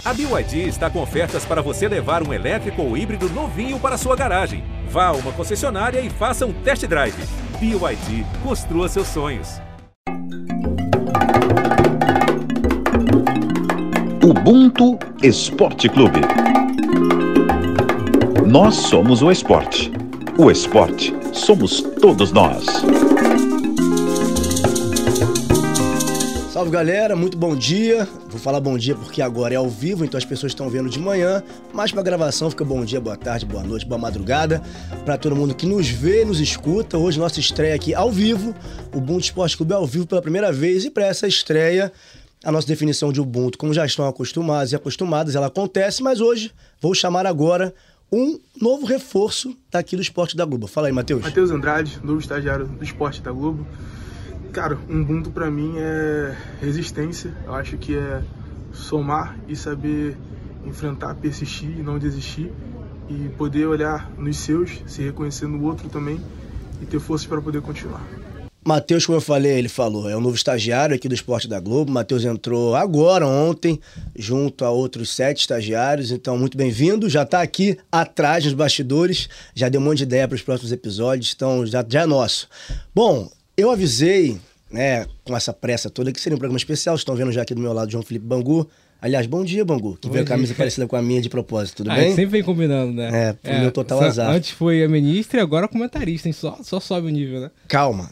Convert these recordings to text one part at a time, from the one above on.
A BYD está com ofertas para você levar um elétrico ou híbrido novinho para sua garagem. Vá a uma concessionária e faça um test drive. BYD, construa seus sonhos. Ubuntu Esporte Clube. Nós somos o esporte. O esporte somos todos nós. Salve, galera, muito bom dia. Vou falar bom dia porque agora é ao vivo, então as pessoas estão vendo de manhã, mas pra gravação fica bom dia, boa tarde, boa noite, boa madrugada pra todo mundo que nos vê, nos escuta. Hoje nossa estreia aqui ao vivo, o Ubuntu Esporte Clube ao vivo pela primeira vez, e para essa estreia a nossa definição de Ubuntu, como já estão acostumados e acostumadas, ela acontece, mas hoje vou chamar agora um novo reforço daqui do Esporte da Globo. Fala aí, Matheus. Matheus Andrade, novo estagiário do Esporte da Globo. Cara, Ubuntu pra mim é resistência. Eu acho que é somar e saber enfrentar, persistir e não desistir. E poder olhar nos seus, se reconhecer no outro também e ter força para poder continuar. Matheus, como eu falei, ele falou, é o novo estagiário aqui do Esporte da Globo. Matheus entrou agora, ontem, junto a outros 7 estagiários, então muito bem-vindo. Já está aqui atrás nos bastidores, já deu um monte de ideia para os próximos episódios, então já é nosso. Bom, eu avisei, né, com essa pressa toda, que seria um programa especial. Vocês estão vendo já aqui do meu lado João Felipe Bangu. Aliás, bom dia, Bangu, que veio a camisa parecida com a minha de propósito, tudo bem? Sempre vem combinando, né? Pro meu total azar. Antes foi a ministra e agora comentarista, hein? Só sobe o nível, né? Calma,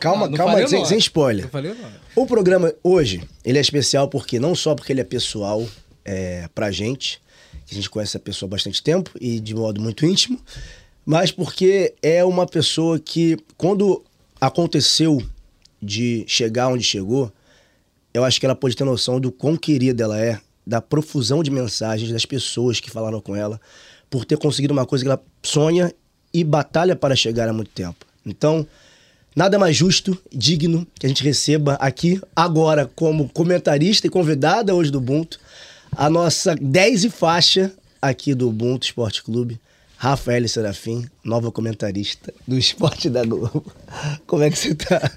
sem spoiler. Não falei nada. O programa hoje, ele é especial porque, não só porque ele é pessoal pra gente, que a gente conhece a pessoa há bastante tempo e de modo muito íntimo, mas porque é uma pessoa que, quando aconteceu de chegar onde chegou, eu acho que ela pode ter noção do quão querida ela é, da profusão de mensagens das pessoas que falaram com ela, por ter conseguido uma coisa que ela sonha e batalha para chegar há muito tempo. Então, nada mais justo, digno, que a gente receba aqui, agora, como comentarista e convidada hoje do Ubuntu, a nossa 10 e faixa aqui do Ubuntu Esporte Clube, Rafaele Serafim, nova comentarista do Esporte da Globo. Como é que você tá?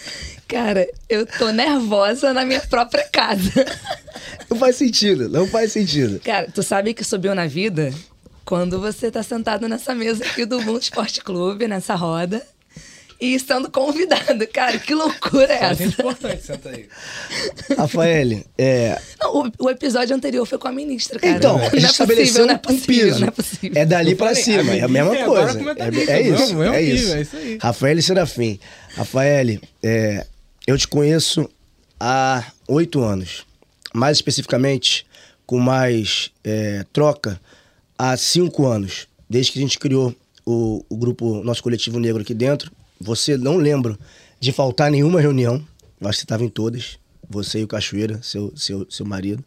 Cara, eu tô nervosa na minha própria casa. Não faz sentido. Cara, tu sabe que subiu na vida quando você tá sentado nessa mesa aqui do Ubuntu Esporte Clube, nessa roda, e sendo convidado. Cara, que loucura é essa? É importante, senta aí. Rafaele, Não, o episódio anterior foi com a ministra, cara. Então, a gente estabeleceu não é possível, piso. não é possível. É dali pra cima, é a mesma coisa. É isso. É isso aí. Rafaele Serafim. Rafaele, eu te conheço há 8 anos. Mais especificamente, com mais troca, há 5 anos. Desde que a gente criou o grupo, nosso coletivo negro aqui dentro. Você não lembra de faltar nenhuma reunião. Eu acho que você estava em todas. Você e o Cachoeira, seu marido.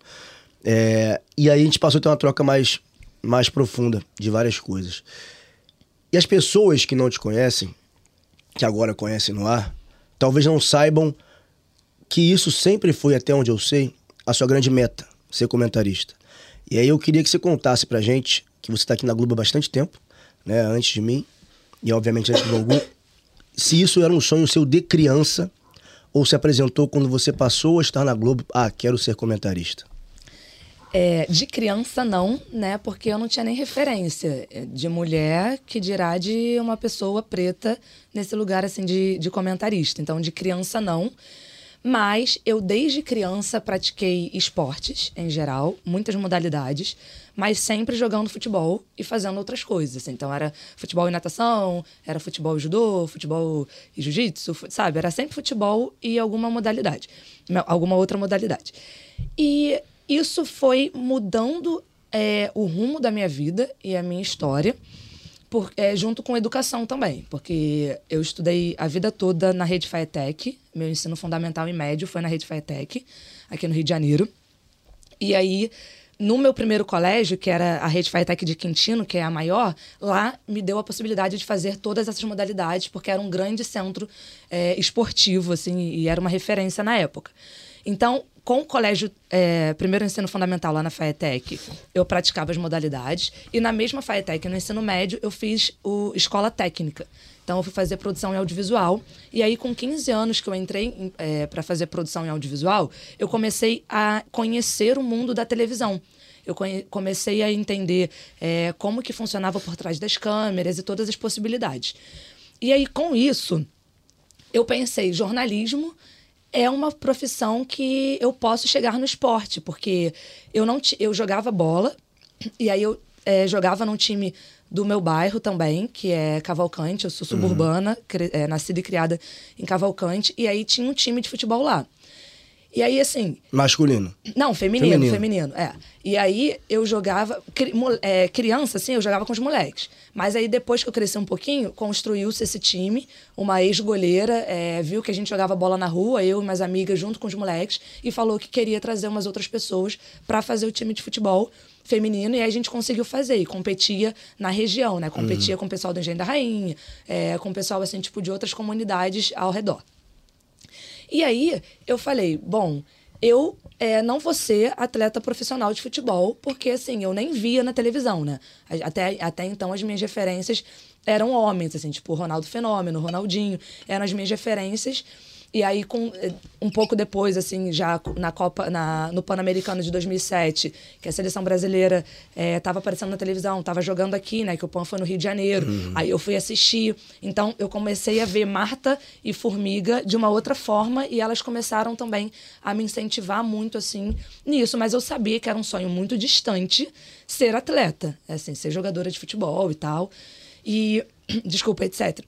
E aí a gente passou a ter uma troca mais profunda de várias coisas. E as pessoas que não te conhecem, que agora conhecem no ar, talvez não saibam que isso sempre foi, até onde eu sei, a sua grande meta, ser comentarista. E aí eu queria que você contasse pra gente, que você tá aqui na Globo há bastante tempo, né, antes de mim, e obviamente antes do Bangu, se isso era um sonho seu de criança, ou se apresentou quando você passou a estar na Globo, quero ser comentarista. De criança não, né? Porque eu não tinha nem referência de mulher, que dirá de uma pessoa preta nesse lugar assim de comentarista. Então, de criança não. Mas eu, desde criança, pratiquei esportes, em geral, muitas modalidades, mas sempre jogando futebol e fazendo outras coisas. Então, era futebol e natação, era futebol e judô, futebol e jiu-jitsu, sabe? Era sempre futebol e alguma outra modalidade. E isso foi mudando o rumo da minha vida e a minha história, junto com educação também, porque eu estudei a vida toda na Rede Faetec, meu ensino fundamental e médio foi na Rede Faetec, aqui no Rio de Janeiro. E aí, no meu primeiro colégio, que era a Rede Faetec de Quintino, que é a maior, lá me deu a possibilidade de fazer todas essas modalidades, porque era um grande centro esportivo, assim, e era uma referência na época. Então, com o colégio, primeiro ensino fundamental lá na FAETEC, eu praticava as modalidades. E na mesma FAETEC, no ensino médio, eu fiz escola técnica. Então, eu fui fazer produção em audiovisual. E aí, com 15 anos que eu entrei para fazer produção em audiovisual, eu comecei a conhecer o mundo da televisão. Eu comecei a entender como que funcionava por trás das câmeras e todas as possibilidades. E aí, com isso, eu pensei, jornalismo é uma profissão que eu posso chegar no esporte, porque eu jogava bola, e aí eu jogava num time do meu bairro também, que é Cavalcante. Eu sou suburbana, nascida e criada em Cavalcante, e aí tinha um time de futebol lá. E aí, assim... Masculino? Não, feminino. E aí, eu jogava... criança, assim, eu jogava com os moleques. Mas aí, depois que eu cresci um pouquinho, construiu-se esse time. Uma ex-goleira viu que a gente jogava bola na rua, eu e minhas amigas, junto com os moleques, e falou que queria trazer umas outras pessoas para fazer o time de futebol feminino. E aí, a gente conseguiu fazer. E competia na região, né? Competia com o pessoal do Engenho da Rainha, com o pessoal, assim, tipo, de outras comunidades ao redor. E aí, eu falei, bom, eu não vou ser atleta profissional de futebol, porque, assim, eu nem via na televisão, né? Até então, as minhas referências eram homens, assim, tipo Ronaldo Fenômeno, Ronaldinho, eram as minhas referências. E aí, um pouco depois, assim, já no Pan-Americano de 2007, que a seleção brasileira estava aparecendo na televisão, estava jogando aqui, né? Que o Pan foi no Rio de Janeiro. Aí eu fui assistir. Então, eu comecei a ver Marta e Formiga de uma outra forma, e elas começaram também a me incentivar muito, assim, nisso. Mas eu sabia que era um sonho muito distante ser atleta, assim, ser jogadora de futebol e tal. E, desculpa, etc.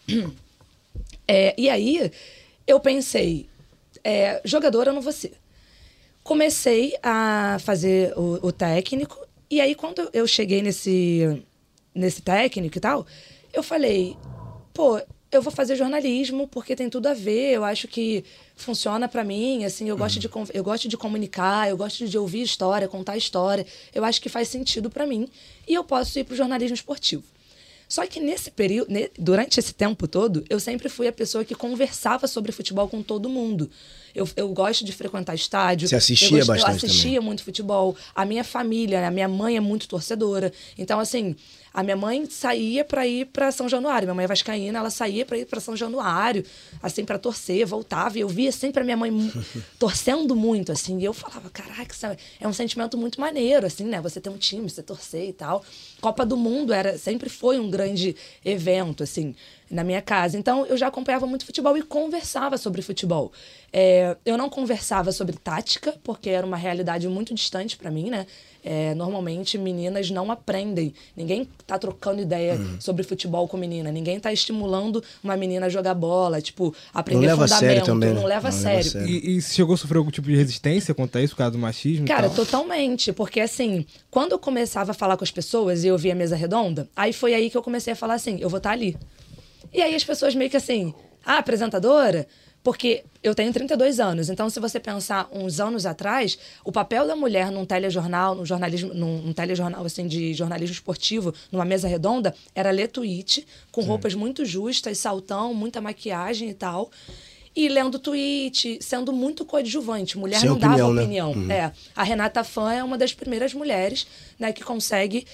E aí... eu pensei, jogadora eu não vou ser. Comecei a fazer o técnico, e aí quando eu cheguei nesse técnico e tal, eu falei, pô, eu vou fazer jornalismo porque tem tudo a ver, eu acho que funciona pra mim, assim, eu gosto de comunicar, eu gosto de ouvir história, contar história, eu acho que faz sentido pra mim, e eu posso ir pro jornalismo esportivo. Só que nesse período, durante esse tempo todo, eu sempre fui a pessoa que conversava sobre futebol com todo mundo. Eu gosto de frequentar estádio. Você assistia bastante também? Eu assistia muito futebol. A minha família, a minha mãe é muito torcedora. Então, assim, a minha mãe saía para ir para São Januário. Minha mãe é vascaína, ela saía para ir para São Januário, assim, para torcer, voltava. E eu via sempre a minha mãe torcendo muito, assim. E eu falava, caraca, é um sentimento muito maneiro, assim, né? Você ter um time, você torcer e tal. Copa do Mundo sempre foi um grande evento, assim, na minha casa. Então, eu já acompanhava muito futebol e conversava sobre futebol. Eu não conversava sobre tática, porque era uma realidade muito distante para mim, né? Normalmente, meninas não aprendem. Ninguém tá trocando ideia sobre futebol com menina. Ninguém tá estimulando uma menina a jogar bola, tipo, aprender não leva fundamento. A sério também, né? Não leva a sério. E você chegou a sofrer algum tipo de resistência quanto a isso, por causa do machismo? Cara, e tal? totalmente. Porque, assim, quando eu começava a falar com as pessoas e eu via a mesa redonda, aí foi aí que eu comecei a falar assim, eu vou estar ali. E aí as pessoas meio que assim, apresentadora? Porque eu tenho 32 anos, então se você pensar uns anos atrás, o papel da mulher num telejornal, num telejornal assim, de jornalismo esportivo, numa mesa redonda, era ler tweet, com roupas muito justas, saltão, muita maquiagem e tal. E lendo tweet, sendo muito coadjuvante. Mulher sem não opinião, dava opinião. Né? A Renata Fã é uma das primeiras mulheres, né, que consegue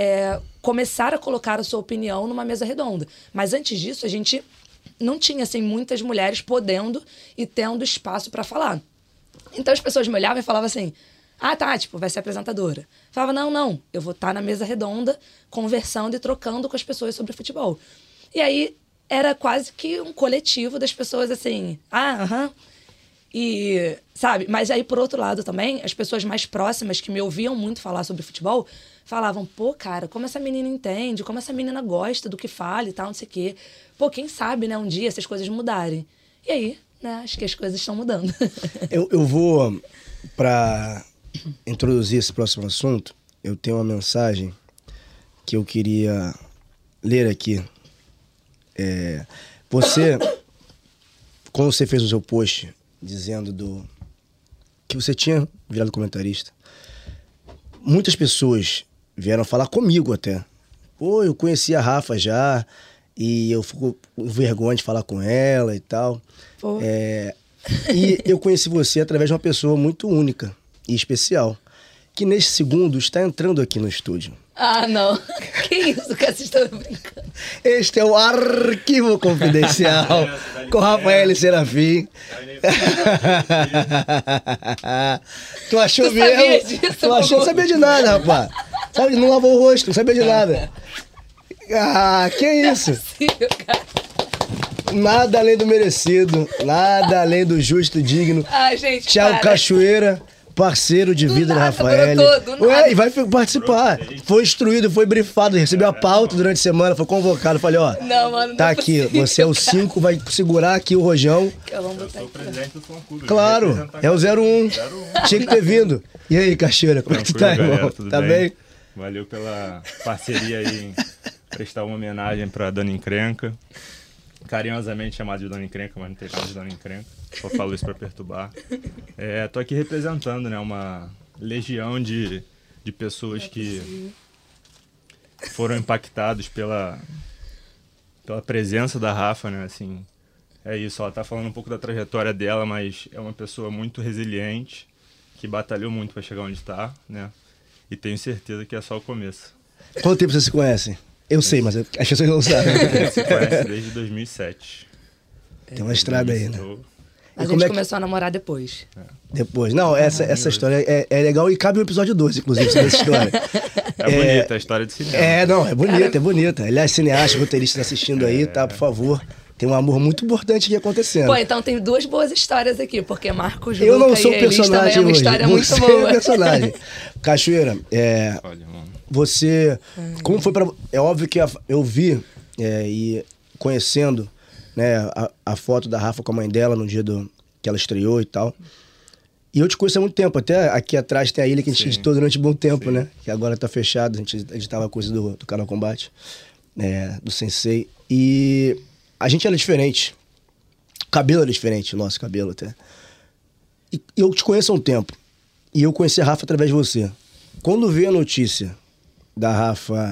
começar a colocar a sua opinião numa mesa redonda. Mas antes disso, a gente não tinha assim, muitas mulheres podendo e tendo espaço para falar. Então as pessoas me olhavam e falavam assim, tipo, vai ser apresentadora. Falava, não, eu vou estar na mesa redonda, conversando e trocando com as pessoas sobre futebol. E aí era quase que um coletivo das pessoas assim, E, sabe, mas aí por outro lado também, as pessoas mais próximas que me ouviam muito falar sobre futebol, falavam, pô, cara, como essa menina entende, como essa menina gosta do que fala e tal, não sei o quê. Pô, quem sabe, né, um dia essas coisas mudarem. E aí, né, acho que as coisas estão mudando. Eu vou, para introduzir esse próximo assunto, eu tenho uma mensagem que eu queria ler aqui. Quando você fez o seu post dizendo que você tinha virado comentarista, muitas pessoas vieram falar comigo até. Pô, eu conhecia a Rafa já, e eu fico com vergonha de falar com ela e tal. E eu conheci você através de uma pessoa muito única e especial, que neste segundo está entrando aqui no estúdio. Ah, não. Que isso, que vocês estão brincando? Este é o Arquivo Confidencial com Rafael Serafim. Tu achou Tu mesmo? sabia disso, Tu achou? Não sabia de nada, rapaz. Sabe, não lavou o rosto, não sabia de nada. Ah, que isso? Possível, cara. Nada além do merecido, nada além do justo e digno. Ah, gente, Thiago para. Cachoeira, parceiro de Do vida da nada, Rafael. brotou, do Ué, nada. e vai participar. Foi instruído, foi brifado, recebeu a pauta durante a semana, foi convocado. Falei, ó, Não, mano, não tá é aqui, possível, você é o 5, vai segurar aqui o rojão. Eu vou botar Sou o aqui. presidente do fã-clube. Claro, é o 01. Tinha que ter vindo. E aí, Cachoeira, como é que tu tá, Tranquilo, irmão? galera, tudo Tá bem? Valeu pela parceria aí em prestar uma homenagem pra Dona Encrenca. Carinhosamente chamado de Dona Encrenca, mas não tem nada de Dona Encrenca. Só falo isso pra perturbar. Tô aqui representando, né, uma legião de pessoas que foram impactados pela presença da Rafa, né, assim. É isso, ela tá falando um pouco da trajetória dela, mas é uma pessoa muito resiliente, que batalhou muito pra chegar onde tá, né, e tenho certeza que é só o começo. Quanto tempo vocês se conhecem? Eu sei, mas as pessoas não sabem. A gente se conhece desde 2007. Tem uma estrada aí, né? Eu- A E gente como é que- começou a namorar depois. Depois. Não, essa história é legal e cabe um episódio 2, inclusive, sobre essa história. É bonita a história de cinema. Não, é bonita, é bonita. Aliás, cineasta, roteirista assistindo aí, tá, por favor. Tem um amor muito importante aqui acontecendo. Pô, então tem duas boas histórias aqui, porque Marcos Eu não Luca sou e Elis também personagem é uma hoje. história Você muito boa. é personagem. Cachoeira, Olha, mano. você... Como foi pra... É óbvio que eu vi e conhecendo, né, a foto da Rafa com a mãe dela no dia que ela estreou e tal. E eu te conheço há muito tempo. Até aqui atrás tem a ilha que a gente Sim. editou durante um bom tempo, Sim. né? Que agora tá fechado. A gente editava coisa do Canal Combate, do Sensei. E a gente era diferente. O cabelo era diferente, o nosso cabelo até. E eu te conheço há um tempo. E eu conheci a Rafa através de você. Quando veio a notícia da Rafa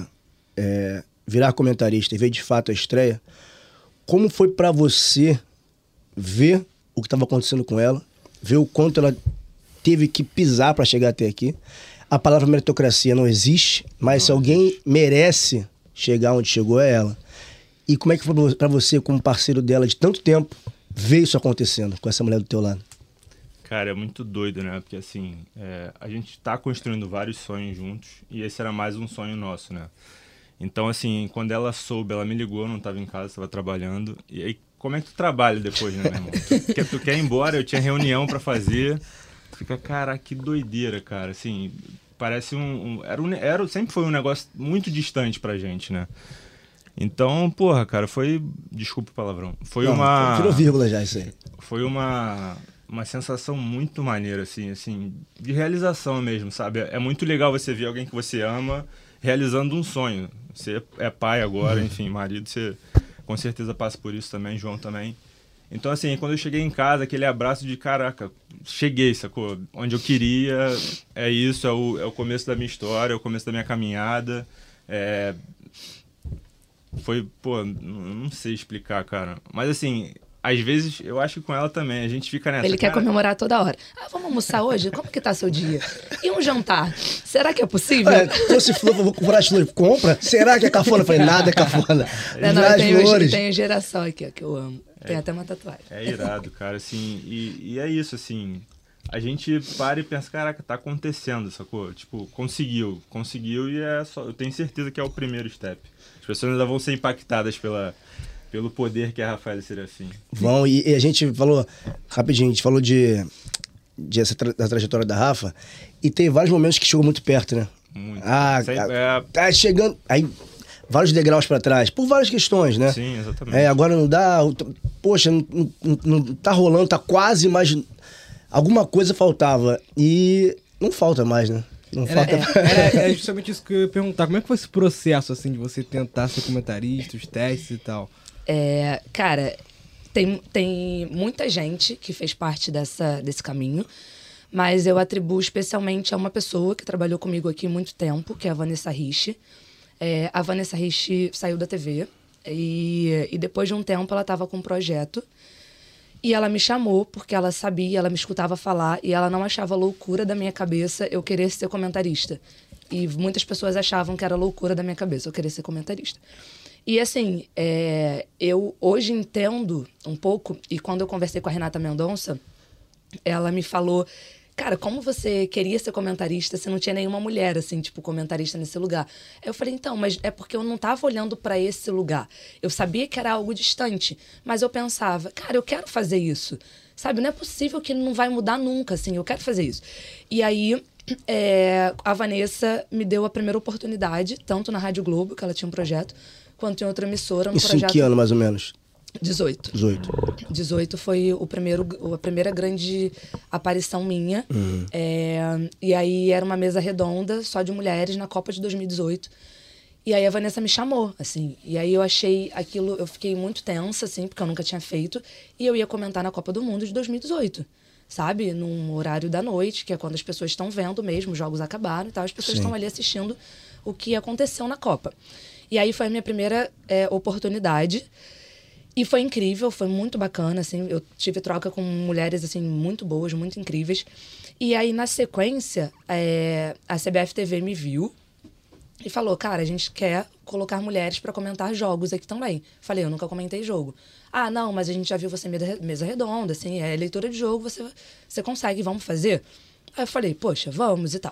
virar comentarista e ver de fato a estreia, como foi pra você ver o que estava acontecendo com ela, ver o quanto ela teve que pisar pra chegar até aqui? A palavra meritocracia não existe, mas se alguém merece chegar onde chegou é ela. E como é que foi pra você, como parceiro dela de tanto tempo, ver isso acontecendo com essa mulher do teu lado? Cara, é muito doido, né? Porque assim, a gente tá construindo vários sonhos juntos e esse era mais um sonho nosso, né? Então, assim, quando ela soube, ela me ligou, eu não tava em casa, tava trabalhando. E aí, como é que tu trabalha depois, né, meu irmão? Tu quer ir embora, eu tinha reunião pra fazer. Tu fica, cara, que doideira, cara. Assim, parece sempre foi um negócio muito distante pra gente, né? Então, porra, cara, desculpa o palavrão. Tirou vírgula já isso aí. Foi uma sensação muito maneira, assim, de realização mesmo, sabe? É muito legal você ver alguém que você ama realizando um sonho. Você é pai agora, enfim, marido, você com certeza passa por isso também, João também. Então, assim, quando eu cheguei em casa, aquele abraço de, caraca, cheguei, sacou? Onde eu queria, é isso, é o começo da minha história, é o começo da minha caminhada. Foi, pô, não sei explicar, cara. Mas, assim, às vezes, eu acho que com ela também, a gente fica nessa... Ele quer cara, comemorar toda hora. Ah, vamos almoçar hoje? Como que tá seu dia? E um jantar? Será que é possível? Trouxe flor, vou comprar as flores. Compra? Será que é cafona? Eu falei, nada é cafona. Não, As eu flores. tenho geração aqui, ó, que eu amo. Tem até uma tatuagem. É irado, cara, assim, e é isso, assim, a gente para e pensa, caraca, tá acontecendo, sacou? Tipo, conseguiu e eu tenho certeza que é o primeiro step. As pessoas ainda vão ser impactadas pelo poder que é a Rafael Serafim. Vão, e a gente falou, rapidinho, a gente falou da trajetória da Rafa, e tem vários momentos que chegou muito perto, né? Muito. Tá chegando, aí vários degraus pra trás, por várias questões, né? Sim, exatamente. Agora não dá, poxa, não tá rolando, tá quase, mas alguma coisa faltava, e não falta mais, né? Não falta. É justamente isso que eu ia perguntar. Como é que foi esse processo, assim, de você tentar ser comentarista, os testes e tal? Cara, tem muita gente que fez parte desse caminho, mas eu atribuo especialmente a uma pessoa que trabalhou comigo aqui há muito tempo, que é a Vanessa Rich. A Vanessa Rich saiu da TV e depois de um tempo ela estava com um projeto E ela me chamou porque ela sabia, ela me escutava falar e ela não achava loucura da minha cabeça eu querer ser comentarista. E muitas pessoas achavam que era loucura da minha cabeça eu querer ser comentarista. E assim, eu hoje entendo um pouco, e quando eu conversei com a Renata Mendonça, ela me falou, cara, como você queria ser comentarista se não tinha nenhuma mulher, assim, tipo, comentarista nesse lugar? Eu falei, então, mas é porque eu não tava olhando pra esse lugar. Eu sabia que era algo distante, mas eu pensava, cara, eu quero fazer isso. Sabe, não é possível que não vai mudar nunca, assim, eu quero fazer isso. E aí, a Vanessa me deu a primeira oportunidade, tanto na Rádio Globo, que ela tinha um projeto, quanto em outra emissora. Isso em que ano, mais ou menos? 18. 18. 18 foi a primeira grande aparição minha. E aí era uma mesa redonda, só de mulheres, na Copa de 2018. E aí a Vanessa me chamou, assim. E aí eu achei aquilo, eu fiquei muito tensa, assim, porque eu nunca tinha feito. E eu ia comentar na Copa do Mundo de 2018, sabe? Num horário da noite, que é quando as pessoas estão vendo mesmo, os jogos acabaram e tal. As pessoas estão ali assistindo o que aconteceu na Copa. E aí foi a minha primeira oportunidade. E foi incrível, foi muito bacana, assim. Eu tive troca com mulheres, assim, muito boas, muito incríveis. E aí, na sequência, a CBF TV me viu e falou, cara, a gente quer colocar mulheres para comentar jogos aqui também. Falei, eu nunca comentei jogo. Ah, não, mas a gente já viu você mesa redonda, assim, é leitura de jogo, você consegue, vamos fazer? Aí eu falei, poxa, vamos e tal.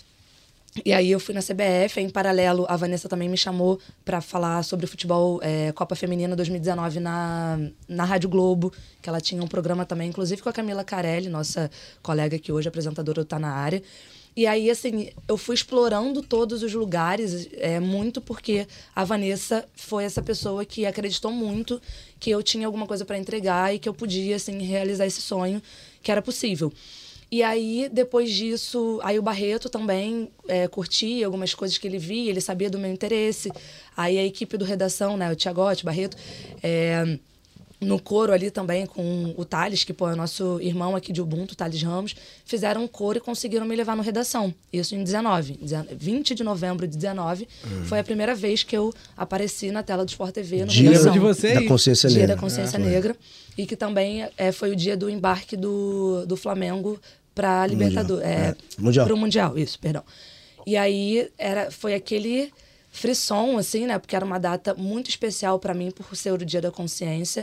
E aí eu fui na CBF, em paralelo a Vanessa também me chamou para falar sobre o futebol Copa Feminina 2019 na Rádio Globo, que ela tinha um programa também, inclusive com a Camila Carelli, nossa colega que hoje é apresentadora do Tá Na Área. E aí, assim, eu fui explorando todos os lugares, muito porque a Vanessa foi essa pessoa que acreditou muito que eu tinha alguma coisa para entregar e que eu podia, assim, realizar esse sonho, que era possível. E aí, depois disso, aí o Barreto também curtia algumas coisas que ele via, ele sabia do meu interesse. Aí a equipe do Redação, né, o Thiagote, Barreto, no coro ali também com o Thales, que é nosso irmão aqui de Ubuntu, Thales Ramos, fizeram um coro e conseguiram me levar no Redação. Isso em 20 de novembro de 19, foi a primeira vez que eu apareci na tela do Sport TV no Redação. De vocês? Da Consciência Dia Negra. da Consciência Negra. E que também foi o dia do embarque do Flamengo para Libertadores. Mundial. Pro Mundial, isso, perdão. E aí foi aquele frisson, assim, né? Porque era uma data muito especial para mim por ser o Dia da Consciência.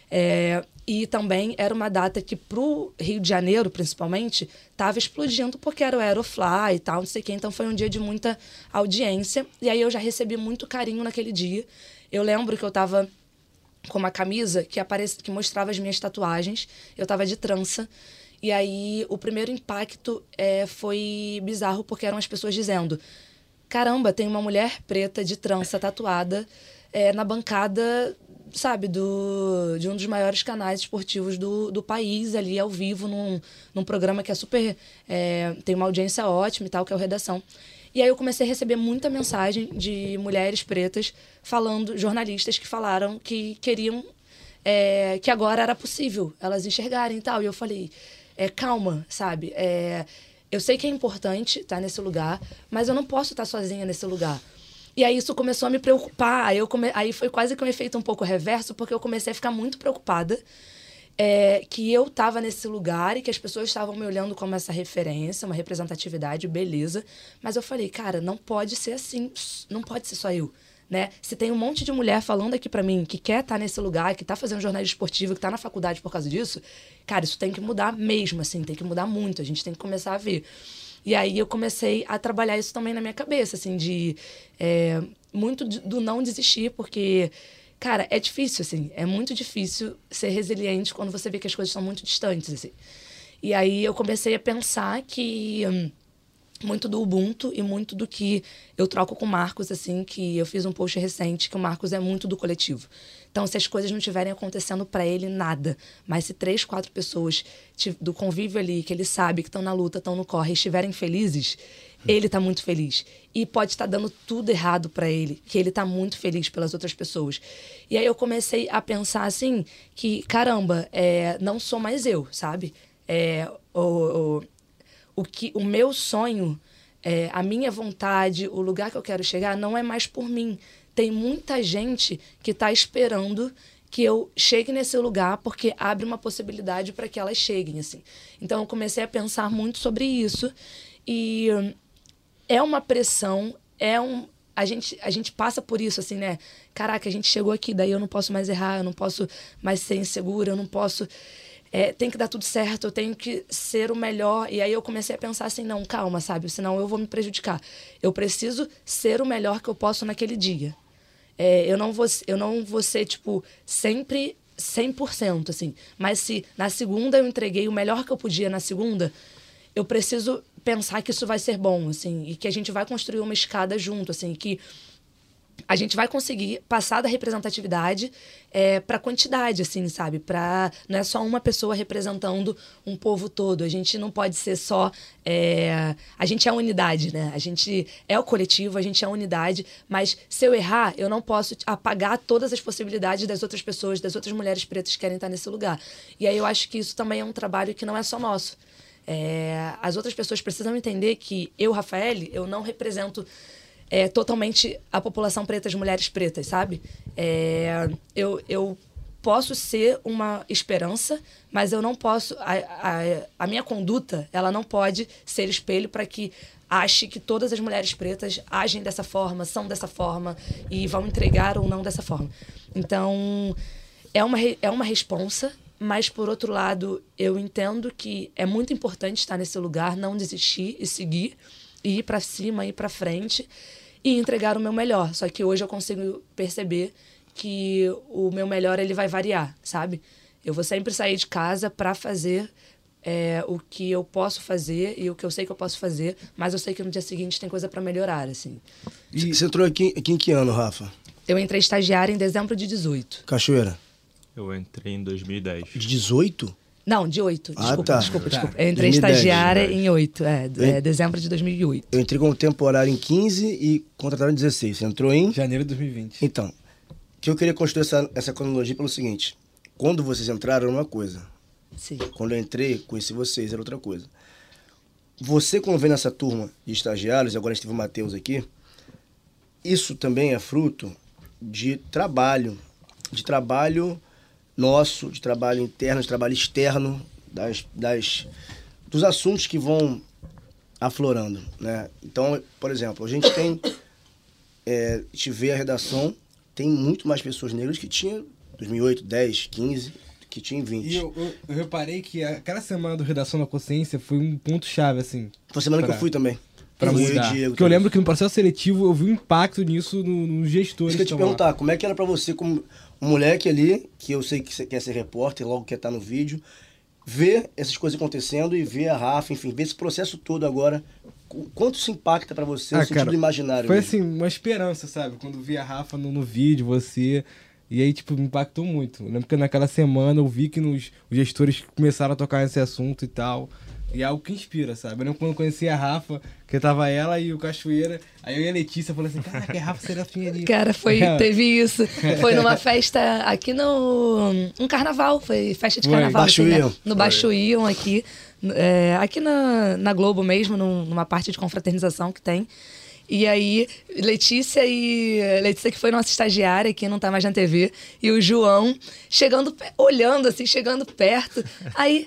E também era uma data que pro Rio de Janeiro, principalmente, estava explodindo porque era o Aerofly e tal, não sei o quê. Então foi um dia de muita audiência. E aí eu já recebi muito carinho naquele dia. Eu lembro que eu tava com uma camisa que mostrava as minhas tatuagens. Eu tava de trança. E aí, o primeiro impacto foi bizarro, porque eram as pessoas dizendo, caramba, tem uma mulher preta de trança tatuada na bancada, sabe, de um dos maiores canais esportivos do país, ali ao vivo, num programa que é super... tem uma audiência ótima e tal, que é o Redação. E aí eu comecei a receber muita mensagem de mulheres pretas jornalistas que falaram que queriam, que agora era possível elas enxergarem e tal. E eu falei... calma, sabe? Eu sei que é importante estar nesse lugar, mas eu não posso estar sozinha nesse lugar. E aí isso começou a me preocupar. Aí foi quase que um efeito um pouco reverso, porque eu comecei a ficar muito preocupada que eu estava nesse lugar e que as pessoas estavam me olhando como essa referência, uma representatividade, beleza. Mas eu falei, cara, não pode ser assim, não pode ser só eu. Né? Se tem um monte de mulher falando aqui pra mim que quer estar nesse lugar, que tá fazendo jornalismo esportivo, que tá na faculdade por causa disso, cara, isso tem que mudar mesmo, assim, tem que mudar muito, a gente tem que começar a ver. E aí eu comecei a trabalhar isso também na minha cabeça, assim, de muito do não desistir, porque, cara, é difícil, assim, é muito difícil ser resiliente quando você vê que as coisas são muito distantes, assim. E aí eu comecei a pensar que... muito do Ubuntu e muito do que eu troco com o Marcos, assim, que eu fiz um post recente, que o Marcos é muito do coletivo. Então, se as coisas não estiverem acontecendo para ele, nada. Mas se 3, 4 pessoas do convívio ali, que ele sabe que estão na luta, estão no corre, estiverem felizes, ele tá muito feliz. E pode estar dando tudo errado para ele, que ele tá muito feliz pelas outras pessoas. E aí eu comecei a pensar, assim, que, caramba, não sou mais eu, sabe? O meu sonho, a minha vontade, o lugar que eu quero chegar, não é mais por mim. Tem muita gente que está esperando que eu chegue nesse lugar, porque abre uma possibilidade para que elas cheguem, assim. Então, eu comecei a pensar muito sobre isso. E é uma pressão, A gente passa por isso, assim, né? Caraca, a gente chegou aqui, daí eu não posso mais errar, eu não posso mais ser insegura, eu não posso... tem que dar tudo certo, eu tenho que ser o melhor. E aí eu comecei a pensar assim, não, calma, sabe? Senão eu vou me prejudicar. Eu preciso ser o melhor que eu posso naquele dia. Eu não vou ser, tipo, sempre 100%, assim. Mas se na segunda eu entreguei o melhor que eu podia na segunda, eu preciso pensar que isso vai ser bom, assim. E que a gente vai construir uma escada junto, assim. Que a gente vai conseguir passar da representatividade para quantidade, assim, sabe? Não é só uma pessoa representando um povo todo. A gente não pode ser só... a gente é a unidade, né? A gente é o coletivo, a gente é a unidade. Mas se eu errar, eu não posso apagar todas as possibilidades das outras pessoas, das outras mulheres pretas que querem estar nesse lugar. E aí eu acho que isso também é um trabalho que não é só nosso. As outras pessoas precisam entender que eu, Rafaele, eu não represento... totalmente a população preta, as mulheres pretas, sabe? Eu posso ser uma esperança, mas eu não posso... A minha conduta, ela não pode ser espelho para que ache que todas as mulheres pretas agem dessa forma, são dessa forma e vão entregar ou não dessa forma. Então, é uma responsa, mas, por outro lado, eu entendo que é muito importante estar nesse lugar, não desistir e seguir, e ir para cima, ir para frente e entregar o meu melhor. Só que hoje eu consigo perceber que o meu melhor ele vai variar, sabe? Eu vou sempre sair de casa para fazer o que eu posso fazer e o que eu sei que eu posso fazer, mas eu sei que no dia seguinte tem coisa para melhorar, assim. E você entrou aqui em que ano, Rafa? Eu entrei estagiária em dezembro de 18. Cachoeira? Eu entrei em 2010. De 18? Não, de 8. Desculpa, tá. desculpa. Eu 2010, entrei estagiária em 8, dezembro de 2008. Eu entrei como temporário em 15 e contratado em 16. Você entrou em... Janeiro de 2020. Então, que eu queria construir essa cronologia pelo seguinte. Quando vocês entraram era uma coisa. Sim. Quando eu entrei, conheci vocês, era outra coisa. Você, quando vem nessa turma de estagiários, agora a gente teve o Matheus aqui, isso também é fruto de trabalho nosso, de trabalho interno, de trabalho externo, dos assuntos que vão aflorando, né? Então, por exemplo, a gente vê a redação, tem muito mais pessoas negras que tinha 2008, 10, 15, que tinha em 20. E eu reparei que aquela semana do Redação da Consciência foi um ponto-chave, assim. Foi a semana que eu fui também. Pra mudar. Porque eu lembro que no processo seletivo eu vi o impacto nisso nos gestores. Isso que eu te perguntar, como é que era pra você, como um moleque ali, que eu sei que você quer ser repórter, logo quer estar no vídeo, ver essas coisas acontecendo e ver a Rafa, enfim, ver esse processo todo agora, quanto isso impacta pra você, no sentido imaginário foi mesmo? Assim, uma esperança, sabe? Quando vi a Rafa no vídeo, você... E aí, tipo, me impactou muito. Eu lembro que naquela semana eu vi que os gestores começaram a tocar nesse assunto e tal. E é algo que inspira, sabe? Eu lembro quando eu conheci a Rafa, que tava ela e o Cachoeira, aí eu e a Letícia falamos assim, caraca, é a Rafa Serafim ali. Cara, teve isso. Foi numa festa aqui um carnaval, foi festa de carnaval. Baixo assim, Ion. né? No Baixo Ion aqui. Aqui na Globo mesmo, numa parte de confraternização que tem. E aí, Letícia que foi nossa estagiária, que não tá mais na TV, e o João olhando assim, chegando perto. Aí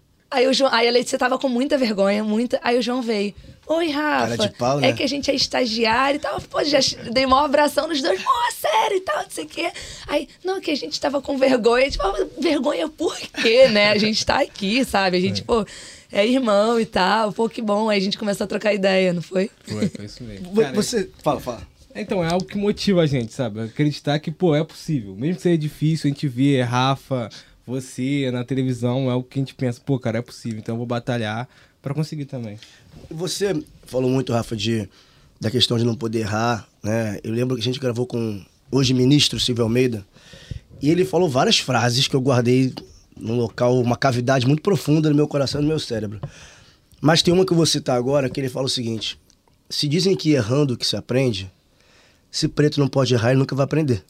a Letícia tava com muita vergonha, aí o João veio. Oi, Rafa, cara de pau, né? É que a gente é estagiário e tal. Pô, já dei maior abração nos dois. Pô, sério e tal, não sei o quê. Aí, não, que a gente tava com vergonha. Tipo, vergonha por quê, né? A gente tá aqui, sabe? A gente, pô, é irmão e tal. Pô, que bom. Aí a gente começou a trocar ideia, não foi? Foi isso mesmo. Cara, Você... Fala. Então, é algo que motiva a gente, sabe? Acreditar que, pô, é possível. Mesmo que seja difícil, a gente vê Rafa, você na televisão, é algo que a gente pensa, pô, cara, é possível. Então eu vou batalhar pra conseguir também. Você falou muito, Rafa, da questão de não poder errar, né? Eu lembro que a gente gravou com hoje ministro Silvio Almeida e ele falou várias frases que eu guardei num local, uma cavidade muito profunda no meu coração e no meu cérebro. Mas tem uma que eu vou citar agora, que ele fala o seguinte: se dizem que errando que se aprende, se preto não pode errar, ele nunca vai aprender.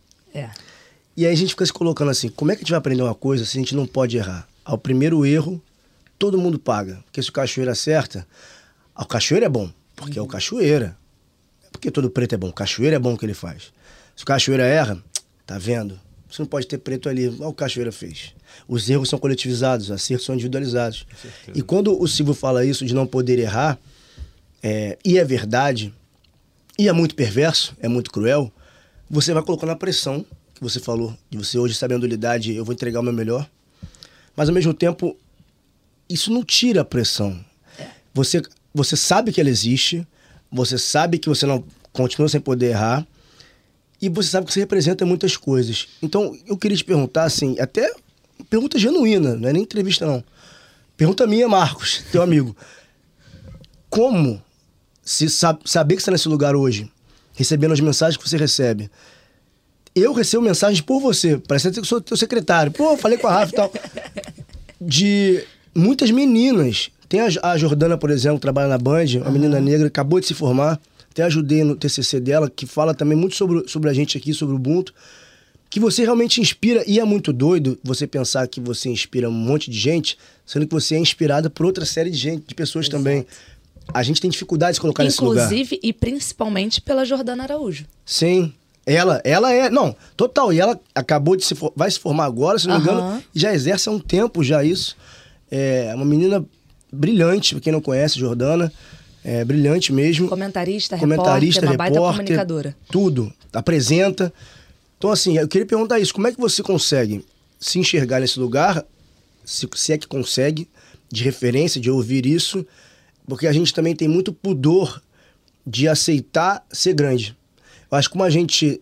E aí a gente fica se colocando assim, como é que a gente vai aprender uma coisa se a gente não pode errar? Ao primeiro erro, todo mundo paga. Porque se o Cachoeira acerta, o Cachoeira é bom, porque é o Cachoeira. Porque todo preto é bom, o Cachoeira é bom o que ele faz. Se o Cachoeira erra, tá vendo? Você não pode ter preto ali. Olha o que Cachoeira fez. Os erros são coletivizados, os acertos são individualizados. E quando o Silvio fala isso de não poder errar, e é verdade, e é muito perverso, é muito cruel, você vai colocando a pressão que você falou, de você hoje sabendo lidar de eu vou entregar o meu melhor, mas ao mesmo tempo, isso não tira a pressão. Você sabe que ela existe, você sabe que você não continua sem poder errar, e você sabe que você representa muitas coisas. Então, eu queria te perguntar, assim, até pergunta genuína, não é nem entrevista, não. Pergunta minha, Marcos, teu amigo. Como saber que você está nesse lugar hoje, recebendo as mensagens que você recebe? Eu recebo mensagens por você, parece que eu sou teu secretário. Pô, falei com a Rafa e tal. De muitas meninas. Tem a Jordana, por exemplo, que trabalha na Band, uma menina negra, acabou de se formar. Até ajudei no TCC dela, que fala também muito sobre a gente aqui, sobre o Ubuntu. Que você realmente inspira, e é muito doido você pensar que você inspira um monte de gente, sendo que você é inspirada por outra série de gente, de pessoas também. A gente tem dificuldade de se colocar nesse lugar. Inclusive, e principalmente pela Jordana Araújo. Sim. Ela é... Não, total. E ela acabou de vai se formar agora, se não me engano, e já exerce há um tempo já isso. É uma menina brilhante, pra quem não conhece, Jordana. É brilhante mesmo. Comentarista, repórter, uma baita comunicadora. Tudo. Apresenta. Então, assim, eu queria perguntar isso. Como é que você consegue se enxergar nesse lugar, se é que consegue, de referência, de ouvir isso? Porque a gente também tem muito pudor de aceitar ser grande. Eu acho que como a gente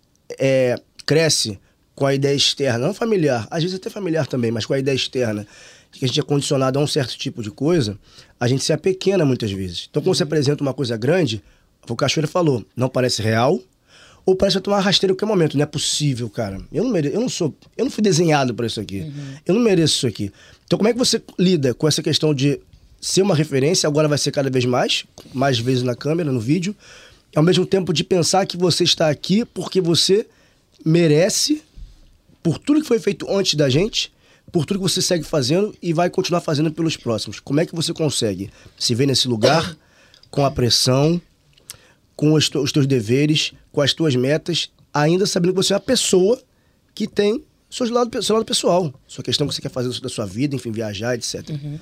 cresce com a ideia externa, não familiar, às vezes até familiar também, mas com a ideia externa, de que a gente é condicionado a um certo tipo de coisa, a gente se apequena muitas vezes. Então, quando você apresenta uma coisa grande, o Cachoeira falou, não parece real, ou parece que vai tomar uma rasteira em qualquer momento. Não é possível, cara. Eu não fui desenhado para isso aqui. Eu não mereço isso aqui. Então, como é que você lida com essa questão de ser uma referência, agora vai ser cada vez mais vezes na câmera, no vídeo, ao mesmo tempo de pensar que você está aqui porque você merece, por tudo que foi feito antes da gente, por tudo que você segue fazendo e vai continuar fazendo pelos próximos. Como é que você consegue se ver nesse lugar, com a pressão, com os teus deveres, com as tuas metas, ainda sabendo que você é uma pessoa que tem seu lado pessoal, sua questão que você quer fazer da sua vida, enfim, viajar, etc.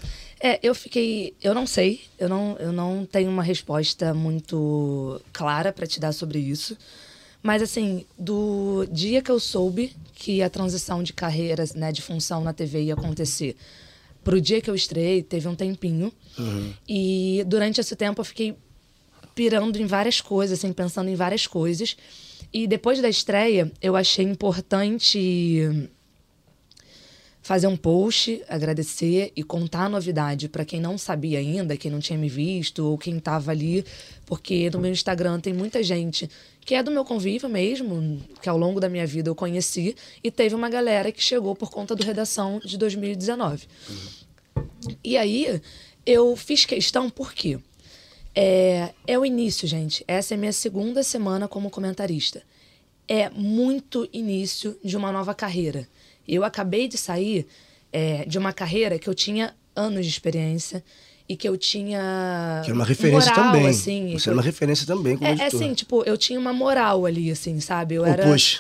Eu não sei, eu não tenho uma resposta muito clara para te dar sobre isso, mas assim, do dia que eu soube que a transição de carreiras, né, de função na TV ia acontecer, pro dia que eu estreiei, teve um tempinho, e durante esse tempo eu fiquei pirando em várias coisas, assim, pensando em várias coisas. E depois da estreia, eu achei importante fazer um post, agradecer e contar a novidade para quem não sabia ainda, quem não tinha me visto ou quem estava ali, porque no meu Instagram tem muita gente que é do meu convívio mesmo, que ao longo da minha vida eu conheci, e teve uma galera que chegou por conta do Redação de 2019. E aí, eu fiz questão, por quê? É o início, gente. Essa é a minha segunda semana como comentarista. É muito início de uma nova carreira. Eu acabei de sair de uma carreira que eu tinha anos de experiência e que eu tinha que era uma referência moral, também. Assim, você era uma referência também como editor. Assim, tipo, eu tinha uma moral ali, assim, sabe? Eu era... Poxa.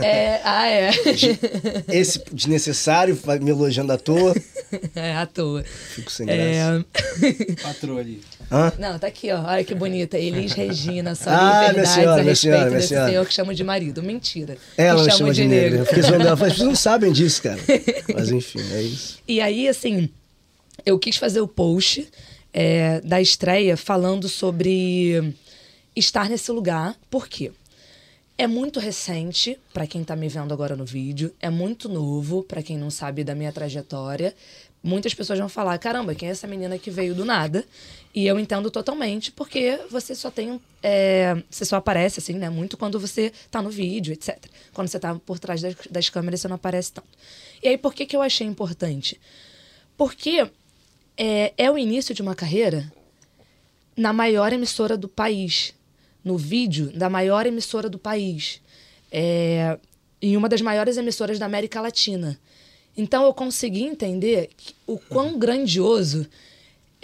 Esse desnecessário, me elogiando à toa. À toa. Fico sem graça. Patroa ali. Não, tá aqui, ó. Olha que bonita. Elis Regina, só liberdades a respeito desse senhor que chama de marido. Mentira. Ela me chama de negra. Eu fiquei zoando dela. Vocês não sabem disso, cara. Mas enfim, é isso. E aí, assim, eu quis fazer o post da estreia falando sobre estar nesse lugar. Por quê? É muito recente, para quem tá me vendo agora no vídeo. É muito novo, para quem não sabe da minha trajetória. Muitas pessoas vão falar, caramba, quem é essa menina que veio do nada? E eu entendo totalmente, porque você só tem... você só aparece, assim, né? Muito quando você tá no vídeo, etc. Quando você tá por trás das câmeras, você não aparece tanto. E aí, por que eu achei importante? Porque é o início de uma carreira na maior emissora do país. No vídeo da maior emissora do país. Em uma das maiores emissoras da América Latina. Então, eu consegui entender o quão grandioso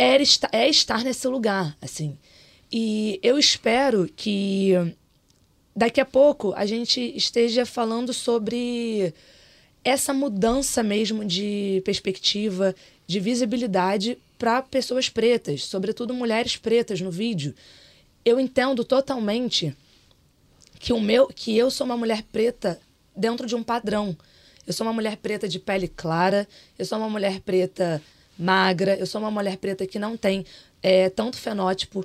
é estar nesse lugar, assim. E eu espero que daqui a pouco a gente esteja falando sobre essa mudança mesmo de perspectiva, de visibilidade para pessoas pretas, sobretudo mulheres pretas no vídeo. Eu entendo totalmente que eu sou uma mulher preta dentro de um padrão. Eu sou uma mulher preta de pele clara, eu sou uma mulher preta magra, eu sou uma mulher preta que não tem tanto fenótipo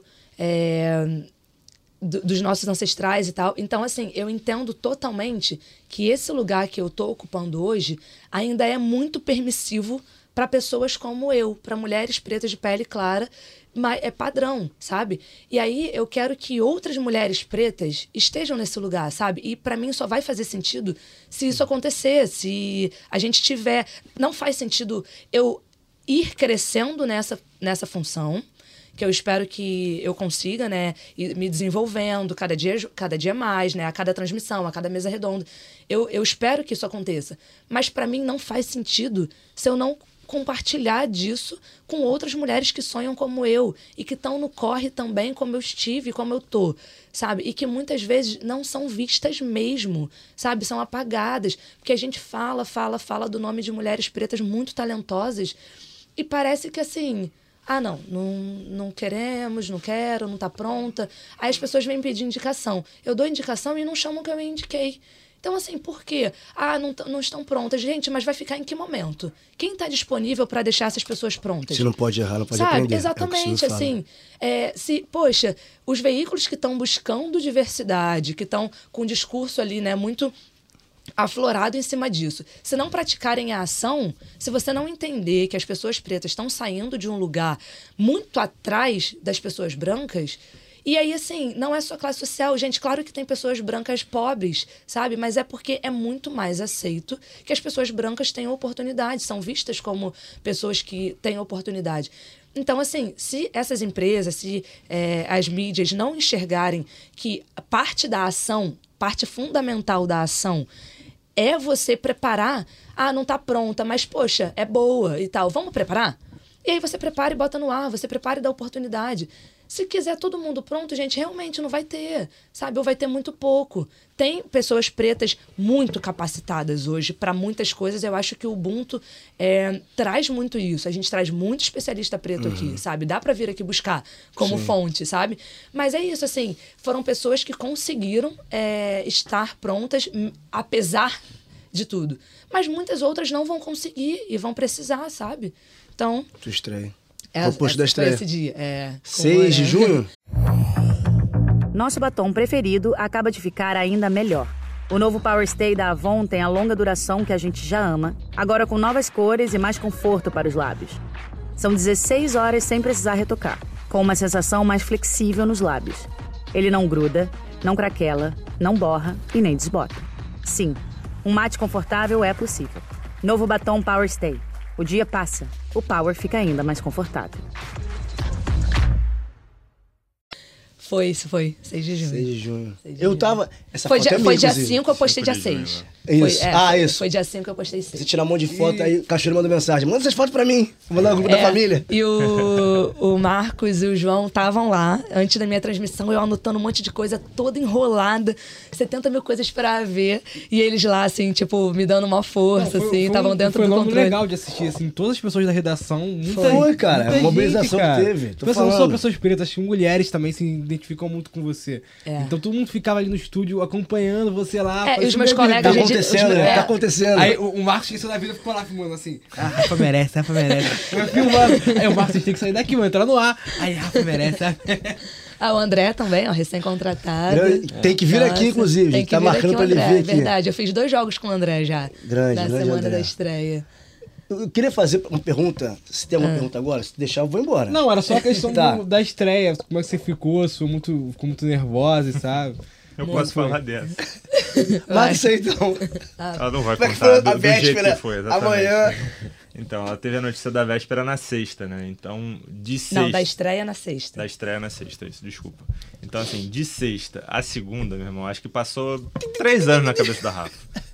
dos nossos ancestrais e tal. Então, assim, eu entendo totalmente que esse lugar que eu tô ocupando hoje ainda é muito permissivo para pessoas como eu, para mulheres pretas de pele clara, mas é padrão, sabe? E aí eu quero que outras mulheres pretas estejam nesse lugar, sabe? E para mim só vai fazer sentido se isso acontecer, se a gente tiver... Não faz sentido eu ir crescendo nessa função, que eu espero que eu consiga, né, e me desenvolvendo cada dia mais, né, a cada transmissão, a cada mesa redonda. Eu espero que isso aconteça. Mas para mim não faz sentido se eu não compartilhar disso com outras mulheres que sonham como eu e que estão no corre também como eu estive, como eu tô, sabe? E que muitas vezes não são vistas mesmo, sabe? São apagadas, porque a gente fala do nome de mulheres pretas muito talentosas e parece que assim... não queremos, não quero, não tá pronta. Aí as pessoas vêm pedir indicação. Eu dou indicação e não chamam que eu indiquei. Então, assim, por quê? Não estão prontas. Gente, mas vai ficar em que momento? Quem tá disponível para deixar essas pessoas prontas? Se não pode errar, não pode sabe? aprender. Exatamente, assim. Poxa, os veículos que estão buscando diversidade, que estão com um discurso ali, né, muito aflorado em cima disso. Se não praticarem a ação, se você não entender que as pessoas pretas estão saindo de um lugar muito atrás das pessoas brancas, e aí, assim, não é só classe social, gente, claro que tem pessoas brancas pobres, sabe? Mas é porque é muito mais aceito que as pessoas brancas tenham oportunidade, são vistas como pessoas que têm oportunidade. Então, assim, se essas empresas, se as mídias não enxergarem que parte da ação, parte fundamental da ação é você preparar, não tá pronta, mas, poxa, é boa e tal, vamos preparar? E aí você prepara e bota no ar, você prepara e dá oportunidade. Se quiser todo mundo pronto, gente, realmente não vai ter, sabe? Ou vai ter muito pouco. Tem pessoas pretas muito capacitadas hoje para muitas coisas. Eu acho que o Ubuntu traz muito isso. A gente traz muito especialista preto aqui, sabe? Dá para vir aqui buscar como fonte, sabe? Mas é isso, assim, foram pessoas que conseguiram estar prontas, apesar de tudo. Mas muitas outras não vão conseguir e vão precisar, sabe? Então... Tu estreia. O posto da estreia. Esse dia. 6 de junho? Nosso batom preferido acaba de ficar ainda melhor. O novo Power Stay da Avon tem a longa duração que a gente já ama, agora com novas cores e mais conforto para os lábios. São 16 horas sem precisar retocar, com uma sensação mais flexível nos lábios. Ele não gruda, não craquela, não borra e nem desbota. Sim, um mate confortável é possível. Novo batom Power Stay. O dia passa, o Power fica ainda mais confortável. Foi 6 de junho. 6 de junho. 6 de Eu junho. tava... Essa Foi foto é dia minha, 5, eu postei dia 5 de junho, 6. Isso. Isso. Foi dia 5 que eu postei 6. Você tira um monte de foto, aí o Cachoeiro manda mensagem. Manda essas fotos pra mim. Vou mandar no grupo da família. E o Marcos e o João estavam lá, antes da minha transmissão, eu anotando um monte de coisa toda enrolada, 70 mil coisas pra ver. E eles lá, assim, tipo, me dando uma força, assim, estavam dentro do controle. Foi legal de assistir, assim, todas as pessoas da redação. Foi, cara. Muita A mobilização gente, cara. que teve. Tô Não só falando. pessoas pretas, acho que mulheres também se identificam muito com você. Então todo mundo ficava ali no estúdio acompanhando você lá. E os meus parecia colegas... Tá acontecendo, né? Tá acontecendo. Aí o Marcos esqueceu da vida, ficou lá filmando assim. Rafa merece. Eu filmando. Aí o Marcos tem que sair daqui, mano, entrar no ar. Aí Rafa merece. o André também, ó, recém-contratado. Tem que vir aqui, inclusive. Tem que tá vir marcando aqui, pra ele André, ver aqui. É verdade, eu fiz 2 jogos com o André já. Grande na semana André. da estreia. Eu queria fazer uma pergunta. Se tem alguma pergunta agora, se deixar, eu vou embora. Não, era só a questão Tá. da estreia. Como é que você ficou? Ficou muito nervosa, sabe? Eu posso falar dessa. Mas isso aí, então. Ela não vai Como é que contar foi a do jeito véspera? que foi, exatamente. Amanhã. Então, ela teve a notícia da véspera na sexta, né? Então, de sexta... Não, da estreia na sexta. Da estreia na sexta, isso, desculpa. Então, assim, de sexta a segunda, meu irmão, acho que passou 3 anos na cabeça da Rafa.